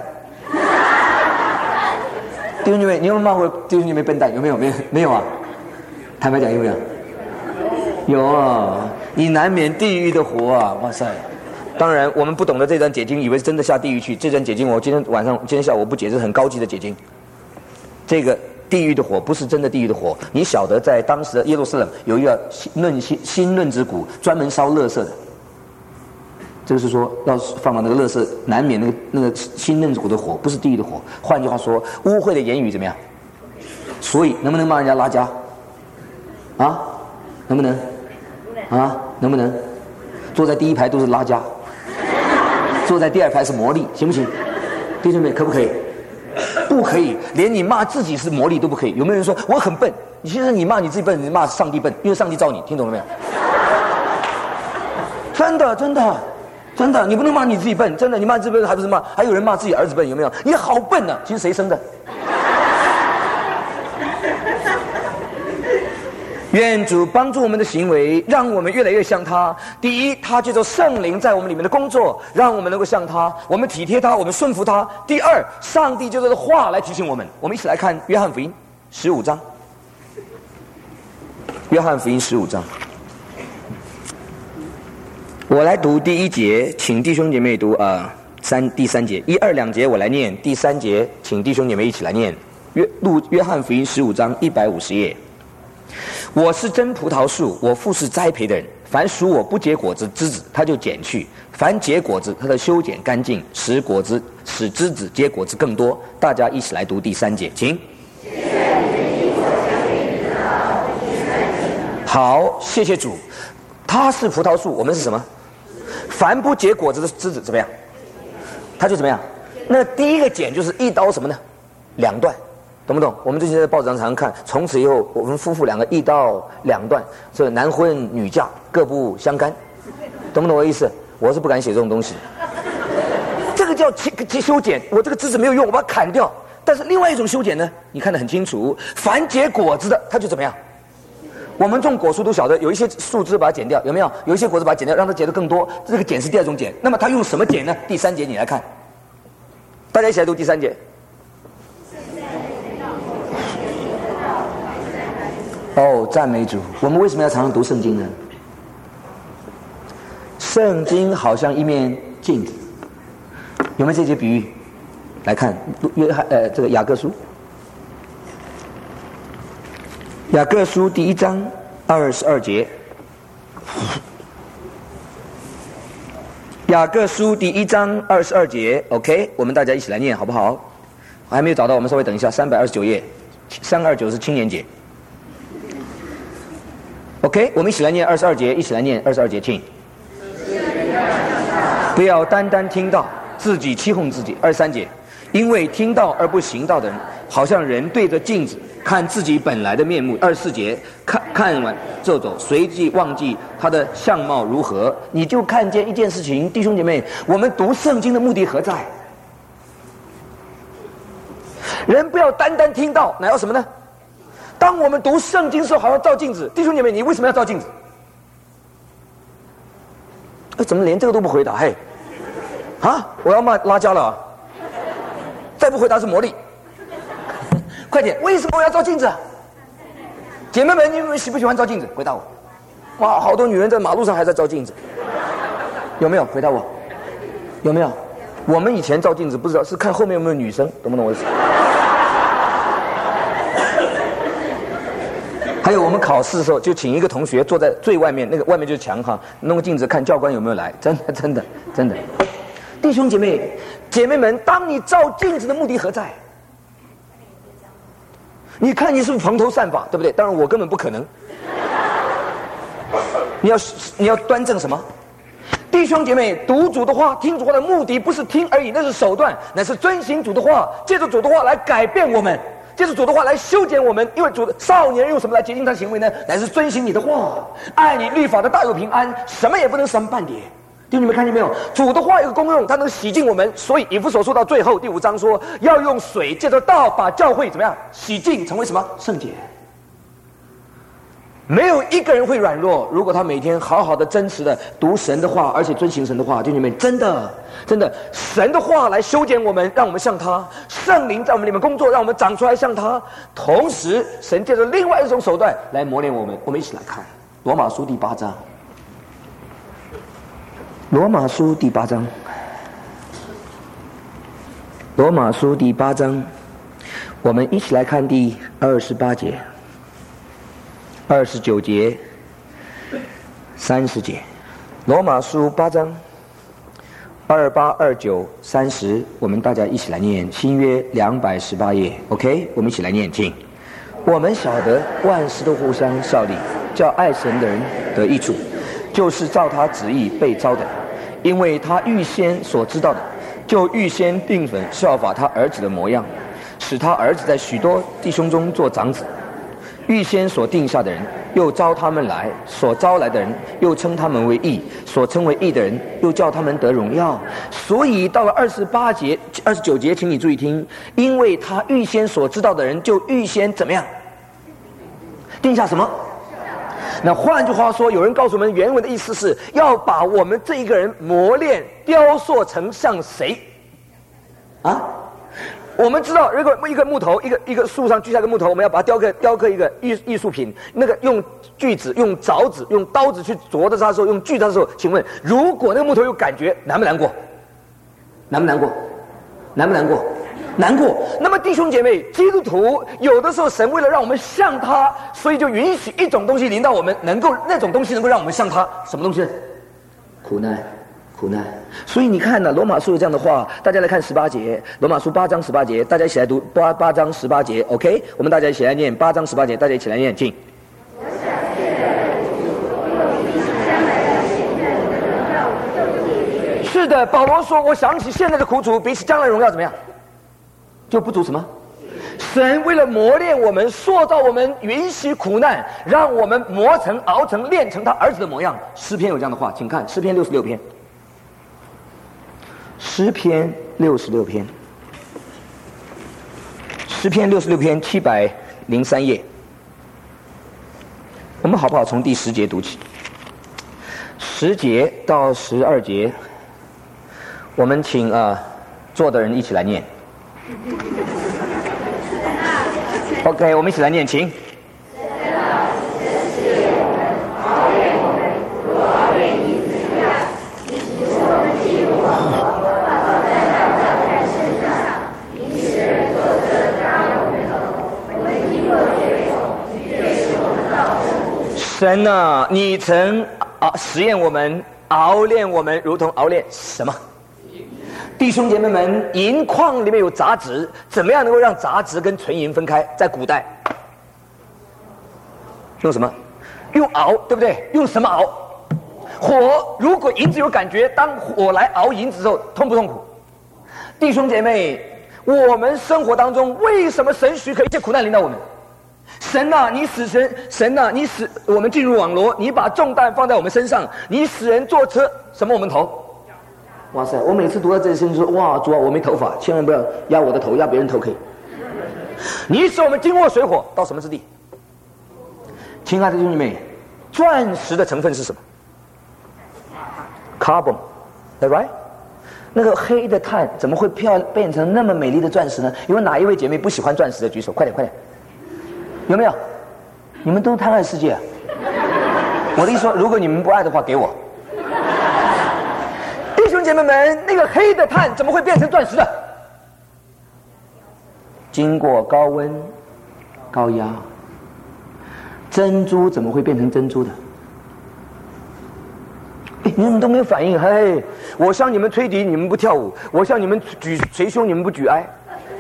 弟兄姐妹，你有没有骂过弟兄姐妹笨蛋？有没有？没有啊。坦白讲，有没有？有啊，你难免地狱的火啊！哇塞！当然，我们不懂得这段解经，以为是真的下地狱去。这段解经，我今天下午不解，是很高级的解经。这个地狱的火不是真的地狱的火，你晓得，在当时的耶路撒冷有一个新论之谷，专门烧垃圾的。这个是说要放到那个垃圾，难免那个新论之谷的火不是地狱的火。换句话说，污秽的言语怎么样？所以能不能骂人家拉加？啊？能不能？啊？能不能？坐在第1排都是拉加。坐在第2排是魔力，行不行？弟兄们，可不可以？不可以，连你骂自己是魔力都不可以。有没有人说我很笨？你其实你骂你自己笨，你骂上帝笨，因为上帝造你，听懂了没有？真的，你不能骂你自己笨，真的，你骂自己笨还不是骂？还有人骂自己儿子笨，有没有？你好笨啊！其实谁生的？愿主帮助我们的行为，让我们越来越像他。第一，他借着圣灵在我们里面的工作，让我们能够像他，我们体贴他，我们顺服他。第二，上帝借着话来提醒我们。我们一起来看约翰福音15章。约翰福音15章。 我来读第1节，请弟兄姐妹读第3节，1、2、2节我来念，第3节请弟兄姐妹一起来念。约翰福音15章150页。我是真葡萄树，我父是栽培的人。凡属我不结果子枝子，他就剪去；凡结果子，他的修剪干净，使枝子结果子更多。大家一起来读第3节，请。好，谢谢主。他是葡萄树，我们是什么？凡不结果子的枝子怎么样？他就怎么样？那第一个剪就是一刀什么呢？2段，懂不懂？我们最近在报纸上常看，从此以后我们夫妇2个一刀2段，这男婚女嫁各不相干，懂不懂我的意思？我是不敢写这种东西。这个叫修剪，我这个枝子没有用，我把它砍掉。但是另外一种修剪呢，你看得很清楚，凡结果子的，它就怎么样？我们种果树都晓得，有一些树枝把它剪掉，有没有？有一些果子把它剪掉，让它结得更多。这个剪是第2种剪。那么它用什么剪呢？第3节你来看，大家一起来读第3节。哦，赞美主！我们为什么要常常读圣经呢？圣经好像一面镜子，有没有这些比喻？来看这个雅各书。雅各书第1章22节，雅各书第1章22节 ，OK， 我们大家一起来念好不好？我还没有找到，我们稍微等一下，329页，329是青年节。OK， 我们一起来念22节，一起来念22节，请。不要单单听到，自己欺哄自己。23节，因为听到而不行道的人，好像人对着镜子看自己本来的面目。24节，看完就走，随即忘记他的相貌如何。你就看见一件事情，弟兄姐妹，我们读圣经的目的何在？人不要单单听到，乃要什么呢？当我们读圣经的时候，好好照镜子。弟兄姐妹，你为什么要照镜子？怎么连这个都不回答？嘿，我要拉加了啊！再不回答是魔力。快点，为什么我要照镜子？姐妹们，你们喜不喜欢照镜子？回答我。哇，好多女人在马路上还在照镜子，有没有？回答我，有没有？我们以前照镜子不知道是看后面有没有女生，懂不懂我的意思？还有我们考试的时候，就请一个同学坐在最外面，那个外面就是墙哈，弄个镜子看教官有没有来。真的。弟兄姐妹们，当你照镜子的目的何在？你看你是不是蓬头散发，对不对？当然我根本不可能。你要端正什么？弟兄姐妹，读主的话，听主话的目的不是听而已，那是手段，乃是遵行主的话，借着主的话来改变我们，借着主的话来修剪我们。因为主的少年人用什么来洁净他的行为呢？乃是遵行你的话，爱你律法的大有平安，什么也不能少半点。弟兄你们看见没有？主的话有个功用，它能洗净我们。所以以弗所书到最后第5章说，要用水借着道把教会怎么样洗净，成为什么圣洁。没有一个人会软弱，如果他每天好好的真实的读神的话，而且遵行神的话。弟兄们，真的神的话来修剪我们，让我们像他。圣灵在我们里面工作，让我们长出来像他。同时神借着另外一种手段来磨练我们。我们一起来看罗马书第8章。罗马书第8章，罗马书第8章，我们一起来看第28节、29节、30节。罗马书8章28、29、30，我们大家一起来念。新约218页 ，OK， 我们一起来念，请。我们晓得万事都互相效力，叫爱神的人得益处，就是照他旨意被召的。因为他预先所知道的，就预先定准效法他儿子的模样，使他儿子在许多弟兄中做长子。预先所定下的人，又招他们来；所招来的人，又称他们为义；所称为义的人，又叫他们得荣耀。所以到了28节、29节，请你注意听，因为他预先所知道的人，就预先怎么样？定下什么？那换句话说，有人告诉我们，原文的意思是要把我们这一个人磨练、雕塑成像谁？ 我们知道，如果一个木头，一个树上锯下一个木头，我们要把它雕刻一个艺术品，那个用锯子、用凿子、用刀子去啄的它的时候，用锯它的时候，请问，如果那个木头有感觉，难不难过？难不难过？难不难过？难过。那么弟兄姐妹，基督徒有的时候神为了让我们像他，所以就允许一种东西临到我们，那种东西能够让我们像他，什么东西？苦难。苦难。所以你看呢，罗马书有这样的话，大家来看18节，罗马书8章18节，大家一起来读8章18节 ，OK？ 我们大家一起来念8章18节，大家一起来念，请。是的，保罗说，我想起现在的苦楚，比起将来荣耀怎么样？就不足什么？神为了磨练我们，塑造我们，允许苦难，让我们磨成、熬成、练成他儿子的模样。诗篇有这样的话，请看诗篇66篇。诗篇66篇，诗篇66篇703页。我们好不好从第10节读起？10节到12节，我们请坐的人一起来念。OK， 我们一起来念，请。神啊，你曾实验我们，熬炼我们，如同熬炼什么？弟兄姐妹们，银矿里面有杂质，怎么样能够让杂质跟纯银分开？在古代用什么？用熬，对不对？用什么熬？火。如果银子有感觉，当火来熬银子的时候，痛不痛苦？弟兄姐妹，我们生活当中为什么神许可一切苦难临到我们？神啊，你使神啊，你使我们进入网罗，你把重担放在我们身上，你使人坐车，什么我们头？哇塞！我每次读到这些圣经说，哇，主啊，我没头发，千万不要压我的头，压别人头可以。你使我们经过水火，到什么之地？亲爱的弟兄姐妹，钻石的成分是什么 ？Carbon， right？ 那个黑的碳怎么会变成那么美丽的钻石呢？有哪一位姐妹不喜欢钻石的举手？快点，快点！有没有？你们都贪爱世界啊？我的意思说，如果你们不爱的话，给我。弟兄姐妹们，那个黑的碳怎么会变成钻石的？经过高温、高压。珍珠怎么会变成珍珠的？你们都没有反应。嘿，我向你们吹笛，你们不跳舞；我向你们举捶胸，你们不举哀。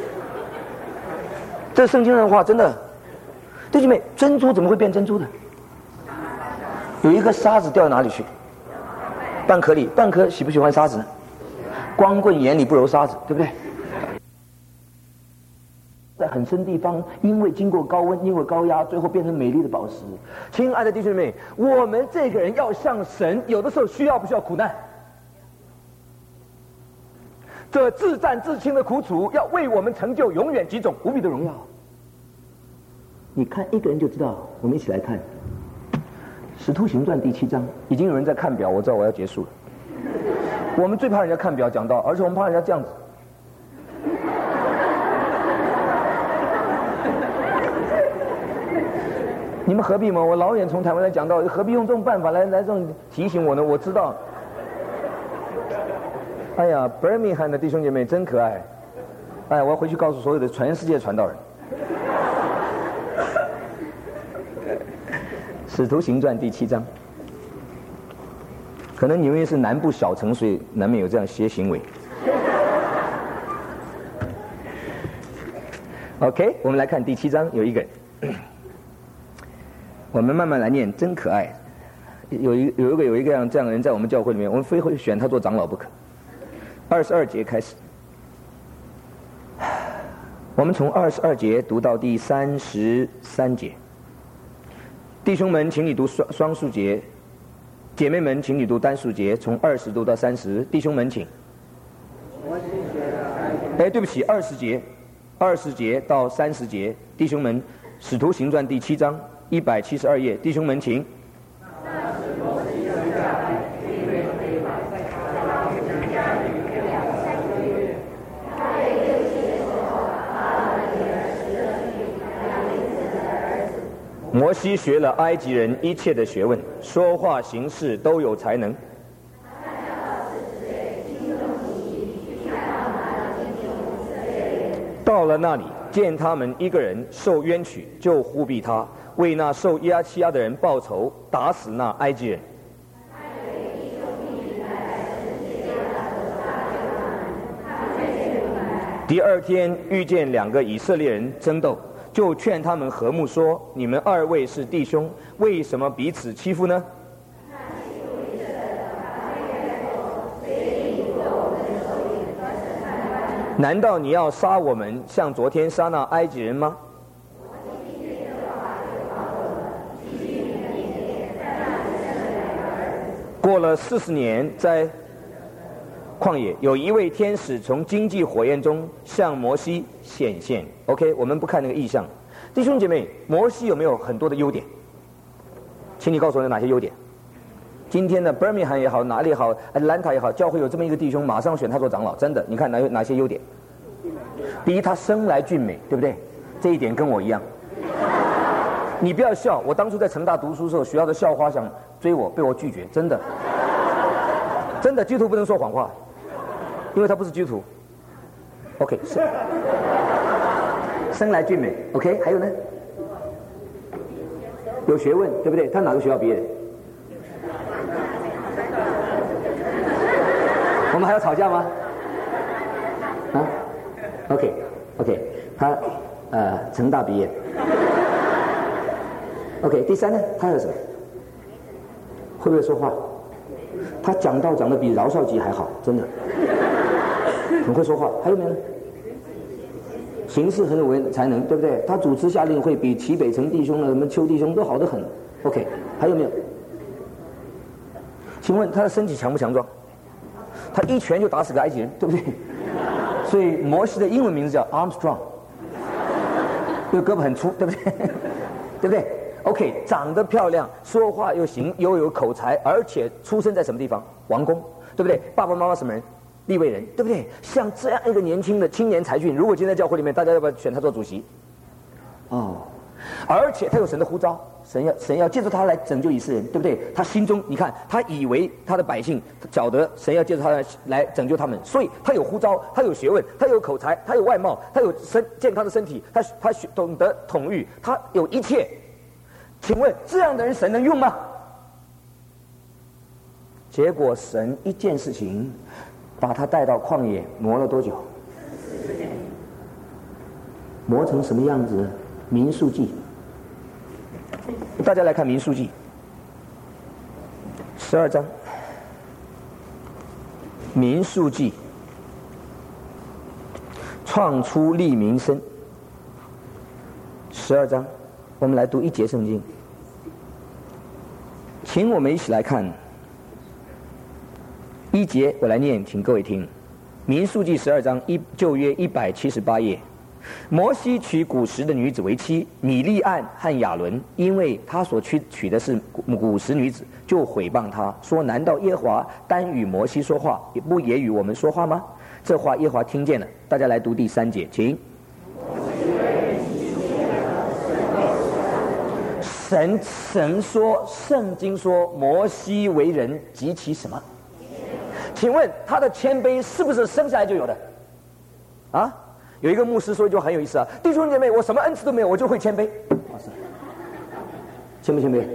这圣经上的话，真的，弟兄妹，珍珠怎么会变珍珠的？有一个沙子掉到哪里去？蚌壳里，蚌壳喜不喜欢沙子呢？光棍眼里不揉沙子，对不对？在很深地方，因为经过高温，因为高压，最后变成美丽的宝石。亲爱的弟兄妹，我们这个人要像神，有的时候需要不需要苦难？这自战自清的苦楚，要为我们成就永远几种无比的荣耀。你看一个人就知道，我们一起来看《使徒行传》第7章。已经有人在看表，我知道我要结束了。我们最怕人家看表讲到，而且我们怕人家这样子。你们何必嘛？我老远从台湾来讲到，何必用这种办法来这种提醒我呢？我知道。哎呀 ，Birmingham 的弟兄姐妹真可爱。哎，我要回去告诉所有的全世界传道人。使徒行传第7章。可能你们是南部小城，所以难免有这样些行为。OK， 我们来看第7章，有一个人。我们慢慢来念，真可爱。有一个这样的人在我们教会里面，我们非会选他做长老不可。22节开始，我们从22节读到第33节。弟兄们，请你读双数节；姐妹们，请你读单数节。从20读到30，弟兄们请。对不起，20节到30节，弟兄们，使徒行传第7章。172页，弟兄们请。 摩西学了埃及人一切的学问，说话行事都有才能。到了那里，见他们一个人受冤屈，就忽必他，为那受欺压的人报仇，打死那埃及人。第二天遇见2个以色列人争斗，就劝他们和睦说：你们2位是弟兄，为什么彼此欺负呢？难道你要杀我们，像昨天杀那埃及人吗？过了40年，在旷野有一位天使从荆棘火焰中向摩西显现。 OK， 我们不看那个意象。弟兄姐妹，摩西有没有很多的优点？请你告诉我有哪些优点？今天的 Birmingham 也好，哪里也好，阿兰塔也好，教会有这么一个弟兄，马上选他做长老。真的，你看哪些优点？第一，他生来俊美，对不对？这一点跟我一样。你不要笑，我当初在成大读书的时候，学校的校花想追我，被我拒绝，真的。真的，基督徒不能说谎话，因为他不是基督徒。OK， 生来俊美 ，OK， 还有呢？有学问，对不对？他哪个学校毕业的？我们还要吵架吗？啊 ？OK， 他成大毕业。OK， 第三呢？他有什么？会不会说话？他讲道讲得比饶绍基还好，真的，很会说话。还有没有呢？行事很有才能，对不对？他主持夏令会比齐北城弟兄什么邱弟兄都好得很。OK， 还有没有？请问他的身体强不强壮？他一拳就打死个埃及人，对不对？所以摩西的英文名字叫 Armstrong， 因为胳膊很粗，对不对？对不对 ？OK， 长得漂亮，说话又有口才，而且出生在什么地方？王宫，对不对？爸爸妈妈什么人？利未人，对不对？像这样一个年轻的青年才俊，如果今天在教会里面，大家要不要选他做主席？哦，而且他有神的呼召，神要借助他来拯救以色列人，对不对？他心中，你看，他以为他的百姓晓得神要借助他来拯救他们，所以他有呼召，他有学问，他有口才，他有外貌，他有健康的身体，他懂得统御，他有一切。请问这样的人神能用吗？结果神一件事情把他带到旷野，磨了多久？磨成什么样子？民数记，大家来看民数记12章。民数记，创出利民生。12章，我们来读一节圣经，请我们一起来看1节，我来念，请各位听。民数记12章旧约178页。摩西娶古时的女子为妻，米利暗和亚伦，因为他所娶的是古时女子，就毁谤他，说：难道耶和华单与摩西说话，不也与我们说话吗？这话耶和华听见了。大家来读第3节，请。神说，圣经说，摩西为人极其什么？请问他的谦卑是不是生下来就有的？啊？有一个牧师说一句话很有意思啊，弟兄姐妹，我什么恩赐都没有，我就会谦卑。是谦不谦卑？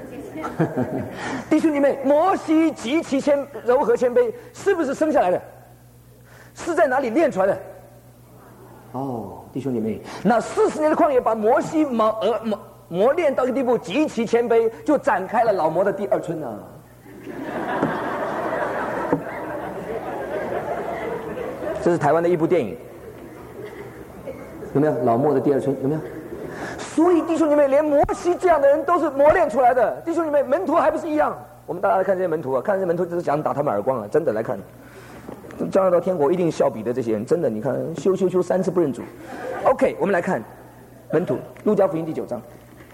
弟兄姐妹，摩西极其柔和谦卑，是不是生下来的？是在哪里练出来的？哦，弟兄姐妹，那40年的旷野把摩西磨练到一个地步，极其谦卑，就展开了老摩的第2春啊。这是台湾的一部电影。有没有老莫的第2春？有没有？所以弟兄姐妹，连摩西这样的人都是磨练出来的。弟兄姐妹，门徒还不是一样？我们大家来看这些门徒啊，看这些门徒就是想打他们耳光啊！真的来看，将来到天国一定笑彼得这些人。真的，你看修3次不认主。OK， 我们来看门徒，路加福音第9章。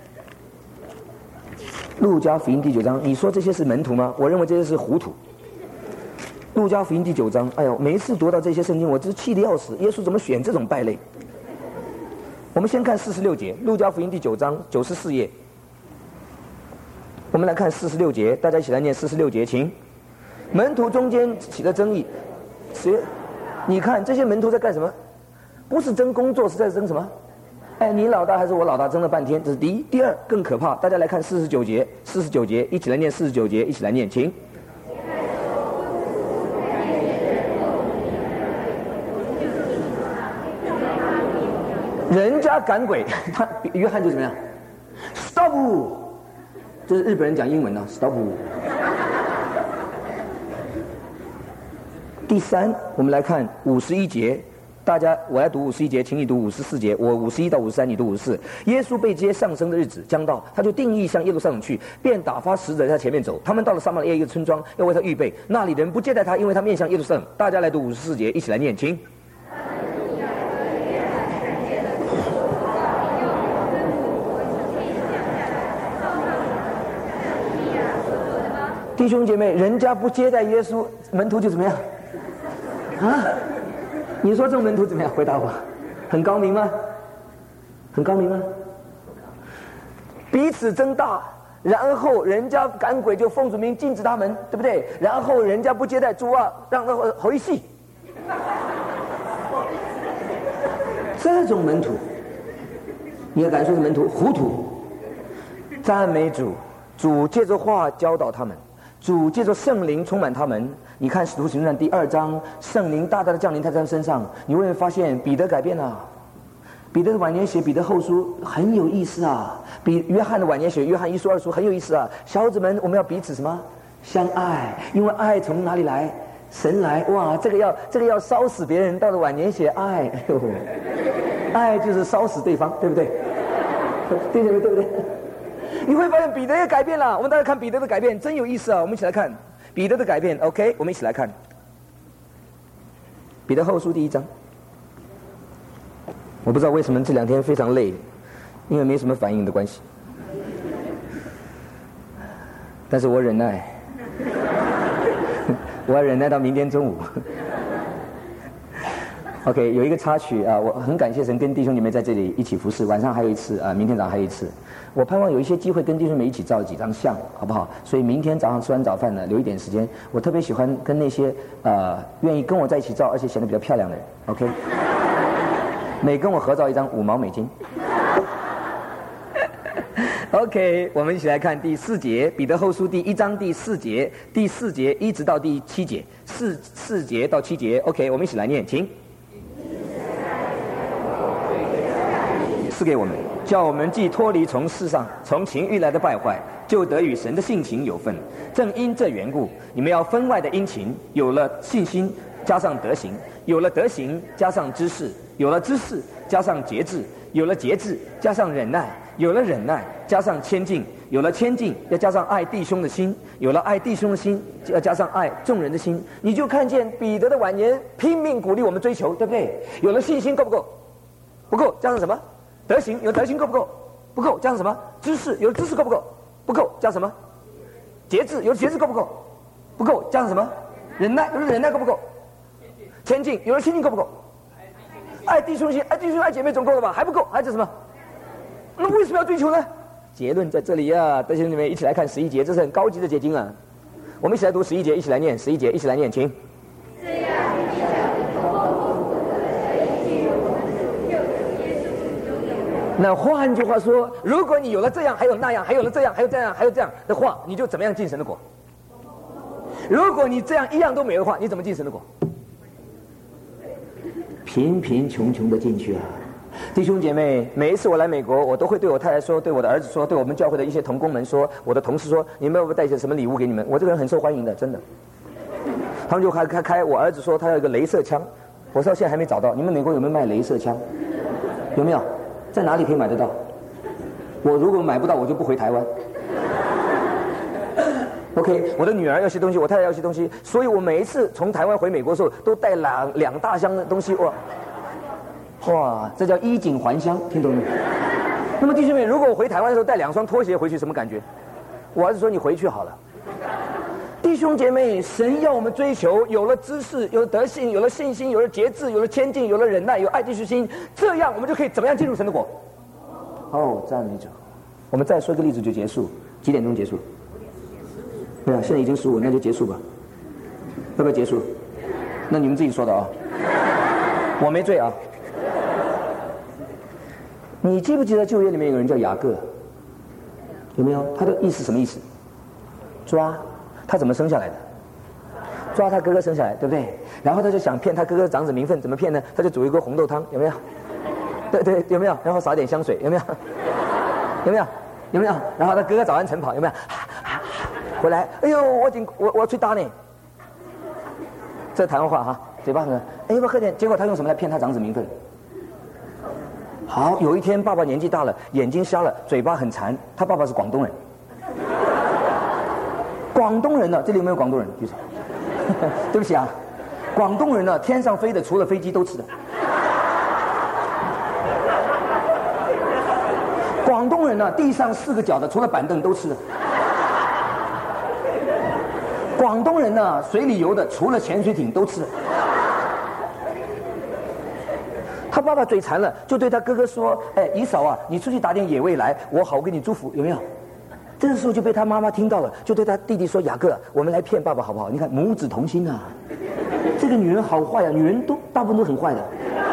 路加福音第9章，你说这些是门徒吗？我认为这些是糊涂。路加福音第9章，哎呦，每一次读到这些圣经，我真是气得要死。耶稣怎么选这种败类？我们先看46节，路加福音第9章94页， 我们来看46节，大家一起来念46节，请。门徒中间起了争议，你看这些门徒在干什么？不是争工作，是在争什么？哎，你老大还是我老大，争了半天，这是第一。第二，更可怕，大家来看49节，49节，一起来念49节，一起来念，请。人家赶鬼，他约翰就怎么样 ？Stop！ 这是日本人讲英文呢 ，Stop！ 第三，我们来看51节，大家我来读51节，请你读54节，我51到53，你读54。耶稣被接上升的日子将到，他就定义向耶路撒冷去，便打发使者在他前面走。他们到了撒玛利亚一个村庄，要为他预备，那里的人不接待他，因为他面向耶路撒冷。大家来读54节，一起来念，请。弟兄姐妹，人家不接待耶稣，门徒就怎么样？啊？你说这种门徒怎么样？回答我，很高明吗？很高明吗？彼此争大，然后人家赶鬼就奉主名禁止他们，对不对？然后人家不接待主啊，让他回戏。这种门徒，你也敢说是门徒？糊涂！赞美主，主借着话教导他们。主借着圣灵充满他们，你看使徒行传第2章，圣灵大大的降临在他们身上，你会发现彼得改变了。彼得的晚年写彼得后书很有意思啊，比约翰的晚年写约翰1书2书很有意思啊。小子们，我们要彼此什么？相爱，因为爱从哪里来？神来。哇，这个要烧死别人，到了晚年写爱，哎呦，爱就是烧死对方，对不对？对不对？你会发现彼得也改变了。我们大家看彼得的改变，真有意思啊！我们一起来看彼得的改变。OK， 我们一起来看彼得后书第1章。我不知道为什么这2天非常累，因为没什么反应的关系。但是我忍耐，我要忍耐到明天中午。OK， 有一个插曲啊，我很感谢神跟弟兄姐妹在这里一起服侍，晚上还有一次啊，明天早上还有一次。我盼望有一些机会跟弟兄们一起照几张相，好不好？所以明天早上吃完早饭呢，留一点时间。我特别喜欢跟那些愿意跟我在一起照，而且显得比较漂亮的人。OK， 每跟我合照1张5毛美金。OK， 我们一起来看第4节，彼得后书第1章第4节，第4节一直到第7节，4节到7节。OK， 我们一起来念，请。赐给我们，叫我们既脱离从世上从情欲来的败坏，就得与神的性情有份。正因这缘故，你们要分外的殷勤，有了信心加上德行，有了德行加上知识，有了知识加上节制，有了节制加上忍耐，有了忍耐加上谦敬，有了谦敬要加上爱弟兄的心，有了爱弟兄的心要加上爱众人的心。你就看见彼得的晚年拼命鼓励我们追求，对不对？有了信心够不够？不够，加上什么？德行，有德行够不够？不够，加上什么？知识，有知识够不够？不够，加上什么？节制，有节制够不够？不够，加上什么？忍耐，有忍耐够不够？谦敬，有了谦敬够不够？爱弟兄心，爱弟兄爱姐妹总够了吧？还不够，还是什么？那为什么要追求呢？结论在这里啊！弟兄姊妹一起来看11节，这是很高级的结经啊！我们一起来读11节，一起来念11节，一起来念，请。那换句话说，如果你有了这样，还有那样，还有了这样，还有这样，还有这样的话，你就怎么样进神的国？如果你这样一样都没有的话，你怎么进神的国？贫贫穷穷的进去啊！弟兄姐妹，每一次我来美国，我都会对我太太说，对我的儿子说，对我们教会的一些同工们说，我的同事说，你们要不要带一些什么礼物给你们？我这个人很受欢迎的，真的。他们就开，我儿子说他要一个雷射枪，我到现在还没找到。你们美国有没有卖雷射枪？有没有？在哪里可以买得到？我如果买不到，我就不回台湾。OK， 我的女儿要些东西，我太太要些东西，所以我每一次从台湾回美国的时候，都带两大箱的东西。哇，这叫衣锦还乡，听懂没有？那么弟兄们，如果我回台湾的时候带2双拖鞋回去，什么感觉？我儿子说你回去好了。弟兄姐妹，神要我们追求，有了知识，有了德性，有了信心，有了节制，有了谦敬，有了忍耐，有爱弟兄心，这样我们就可以怎么样进入神的国？赞美主！我们再说一个例子就结束。 几点钟结束？对啊，现在已经15，那就结束吧。要不要结束？那你们自己说的啊。我没罪啊。你记不记得旧约里面有个人叫雅各？有没有？他的意思什么意思？抓。他怎么生下来的？抓他哥哥生下来，对不对？然后他就想骗他哥哥长子名分，怎么骗呢？他就煮一锅红豆汤，有没有？对，有没有？然后撒点香水，有没有？有没有？有没有？然后他哥哥早安晨跑，有没有？回来，哎呦，我要吹打你。这谈话哈，嘴巴很，哎，要不要喝点？结果他用什么来骗他长子名分？好，有一天爸爸年纪大了，眼睛瞎了，嘴巴很馋。他爸爸是广东人。广东人呢？这里有没有广东人？举手。对不起啊，广东人呢，天上飞的除了飞机都吃的。广东人呢，地上4个脚的除了板凳都吃的。广东人呢，水里游的除了潜水艇都吃的。他爸爸嘴馋了，就对他哥哥说：“哎，姨嫂啊，你出去打点野味来，我好给你祝福，有没有？”这个时候就被他妈妈听到了，就对他弟弟说：“雅各，我们来骗爸爸好不好？你看母子同心啊！这个女人好坏啊，女人都大部分都很坏的。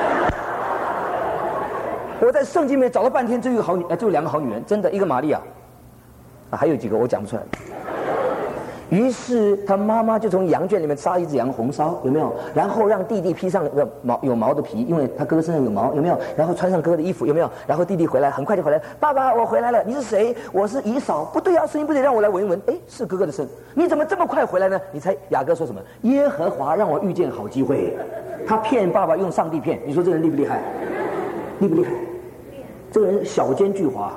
我在圣经里面找了半天，只有2个好女人，真的，一个玛利亚，还有几个我讲不出来。于是他妈妈就从羊圈里面杀一只羊红烧，有没有？然后让弟弟披上个有毛的皮，因为他哥哥身上有毛，有没有？然后穿上哥哥的衣服，有没有？然后弟弟回来，很快就回来，爸爸，我回来了，你是谁？我是姨嫂。不对啊，声音不对，让我来闻一闻。哎，是哥哥的声。你怎么这么快回来呢？你猜雅各说什么？耶和华让我遇见好机会。他骗爸爸用上帝骗，你说这人厉不厉害？厉不厉害？这个人小奸巨猾。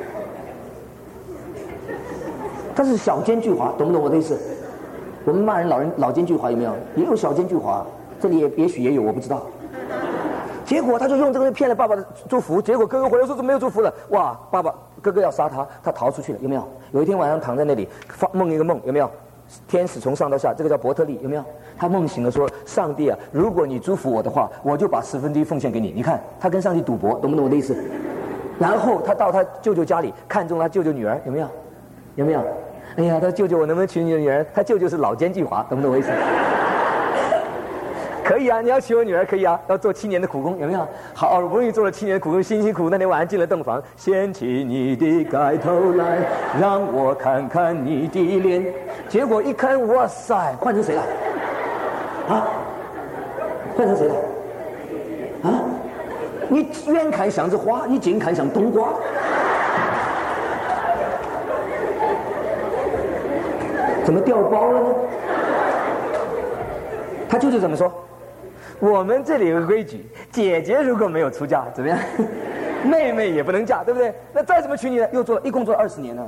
他是小奸巨猾，懂不懂我的意思？我们骂人老奸巨猾有没有？也有小奸巨猾，这里也许也有，我不知道。结果他就用这个骗了爸爸的祝福，结果哥哥回来说怎么没有祝福了？哇，哥哥要杀他，他逃出去了，有没有？有一天晚上躺在那里梦一个梦，有没有？天使从上到下，这个叫伯特利，有没有？他梦醒了说：“上帝啊，如果你祝福我的话，我就把1/10奉献给你。”你看他跟上帝赌博，懂不懂我的意思？然后他到他舅舅家里，看中他舅舅女儿，有没有？有没有？哎呀，他舅舅我能不能娶你的女儿？他舅舅是老奸巨猾，懂不懂我意思？可以啊，你要娶我女儿可以啊，要做7年的苦工，有没有？好不容易做了7年的苦工，辛辛苦苦那天晚上进了洞房，掀起你的盖头来，让我看看你的脸。结果一看，哇塞，换成谁了？啊？换成谁了？啊？你远看像只花，你近看像冬瓜。怎么掉包了呢？他舅舅怎么说？我们这里有个规矩，姐姐如果没有出嫁，怎么样？妹妹也不能嫁，对不对？那再怎么娶你呢？一共做了20年了。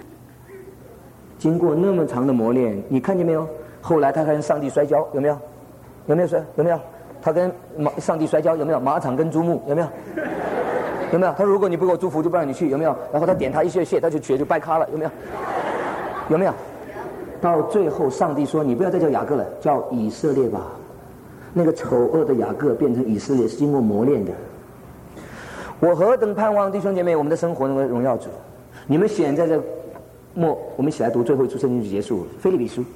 经过那么长的磨练，你看见没有？后来他跟上帝摔跤，有没有？有没有摔？有没有？他跟上帝摔跤，有没有？马场跟朱木，有没有？有没有？他说如果你不给我祝福，就不让你去，有没有？然后他点他一谢，他就瘸就掰咖了，有没有？有没有？到最后，上帝说：“你不要再叫雅各了，叫以色列吧。”那个丑恶的雅各变成以色列，是经过磨练的。我何等盼望弟兄姐妹，我们的生活能够荣耀主。你们现在我们一起来读最后一处圣经就结束了。腓立比书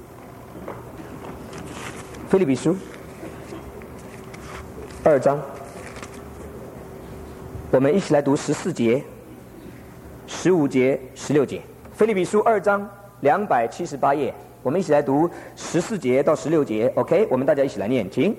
2章，我们一起来读14节、15节、16节。腓立比书2章。278页，我们一起来读14节到16节 ，OK？ 我们大家一起来念，请。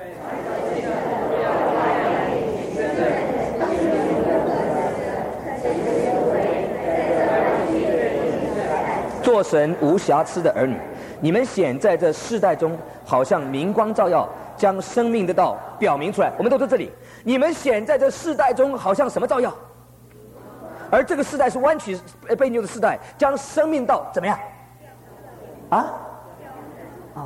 做神无瑕疵的儿女，你们显在这世代中，好像明光照耀，将生命的道表明出来。我们都在这里，你们显在这世代中，好像什么照耀？而这个世代是弯曲背扭的世代，将生命道怎么样？啊？哦，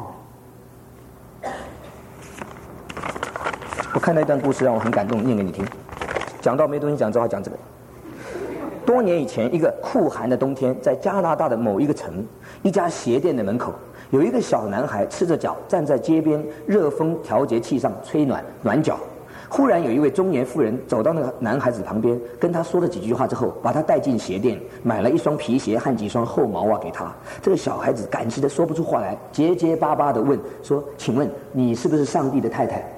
我看到一段故事让我很感动，念给你听。讲到没东西讲，只好讲这个。多年以前，一个酷寒的冬天，在加拿大的某一个城，一家鞋店的门口，有一个小男孩赤着脚站在街边热风调节器上吹暖脚。 忽然有一位中年妇人走到那个男孩子旁边，跟他说了几句话之后，把他带进鞋店，买了一双皮鞋和几双厚毛袜给他。这个小孩子感激的说不出话来，结结巴巴的问说：“请问你是不是上帝的太太？”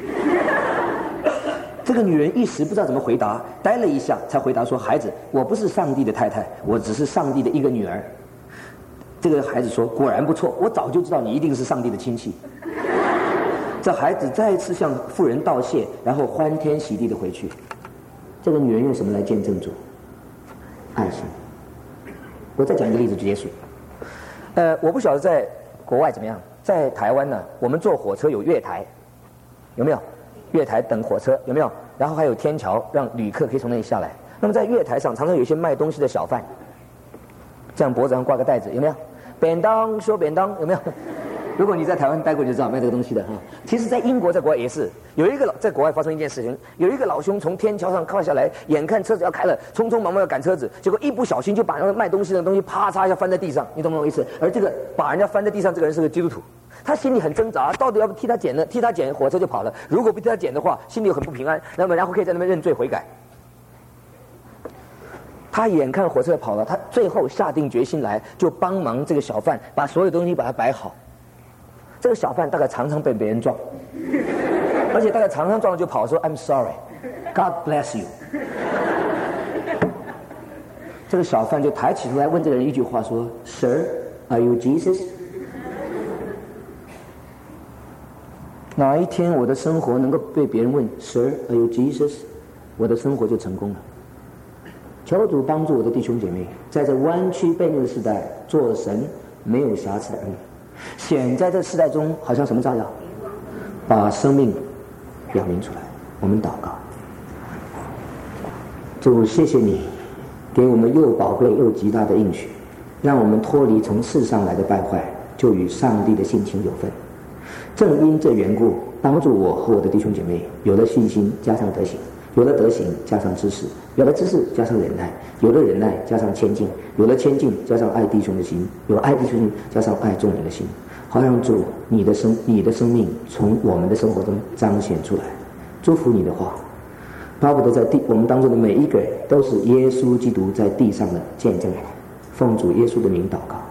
这个女人一时不知道怎么回答，呆了一下，才回答说：“孩子，我不是上帝的太太，我只是上帝的一个女儿。”这个孩子说：“果然不错，我早就知道你一定是上帝的亲戚。”这孩子再次向妇人道谢，然后欢天喜地的回去。这个女人用什么来见证主？爱心。我再讲一个例子就结束。我不晓得在国外怎么样，在台湾呢，我们坐火车有月台，有没有？月台等火车有没有？然后还有天桥，让旅客可以从那里下来。那么在月台上常常有一些卖东西的小贩，这样脖子上挂个袋子，有没有？便当说便当，有没有？如果你在台湾待过，你就知道卖这个东西的哈。其实，在英国、在国外也是有一个在国外发生一件事情，有一个老兄从天桥上靠下来，眼看车子要开了，匆匆忙忙要赶车子，结果一不小心就把那个卖东西的东西啪嚓一下翻在地上，你懂不懂我意思？而这个把人家翻在地上这个人是个基督徒，他心里很挣扎，到底要不替他捡呢？替他捡，火车就跑了；如果不替他捡的话，心里又很不平安，那么然后可以在那边认罪悔改。他眼看火车跑了，他最后下定决心来，就帮忙这个小贩把所有东西把它摆好。这个小贩大概常常被别人撞，而且大概常常撞了就跑，说 I'm sorry, God bless you。这个小贩就抬起头来问这个人一句话说 Sir, are you Jesus？ 哪一天我的生活能够被别人问 Sir, are you Jesus？ 我的生活就成功了。求主帮助我的弟兄姐妹，在这弯曲悖逆的时代，做神没有瑕疵的儿女。显在这世代中，好像什么照耀？把生命表明出来。我们祷告，主，谢谢你给我们又宝贵又极大的应许，让我们脱离从世上来的败坏，就与上帝的性情有分。正因这缘故，帮助我和我的弟兄姐妹有了信心加上德行，有了德行加上知识，有了知识加上忍耐，有了忍耐加上谦敬，有了谦敬加上爱弟兄的心，有了爱弟兄心加上爱众人的心，好让主你的生命从我们的生活中彰显出来。祝福你的话，巴不得在我们当中的每一个人都是耶稣基督在地上的见证人。奉主耶稣的名祷告。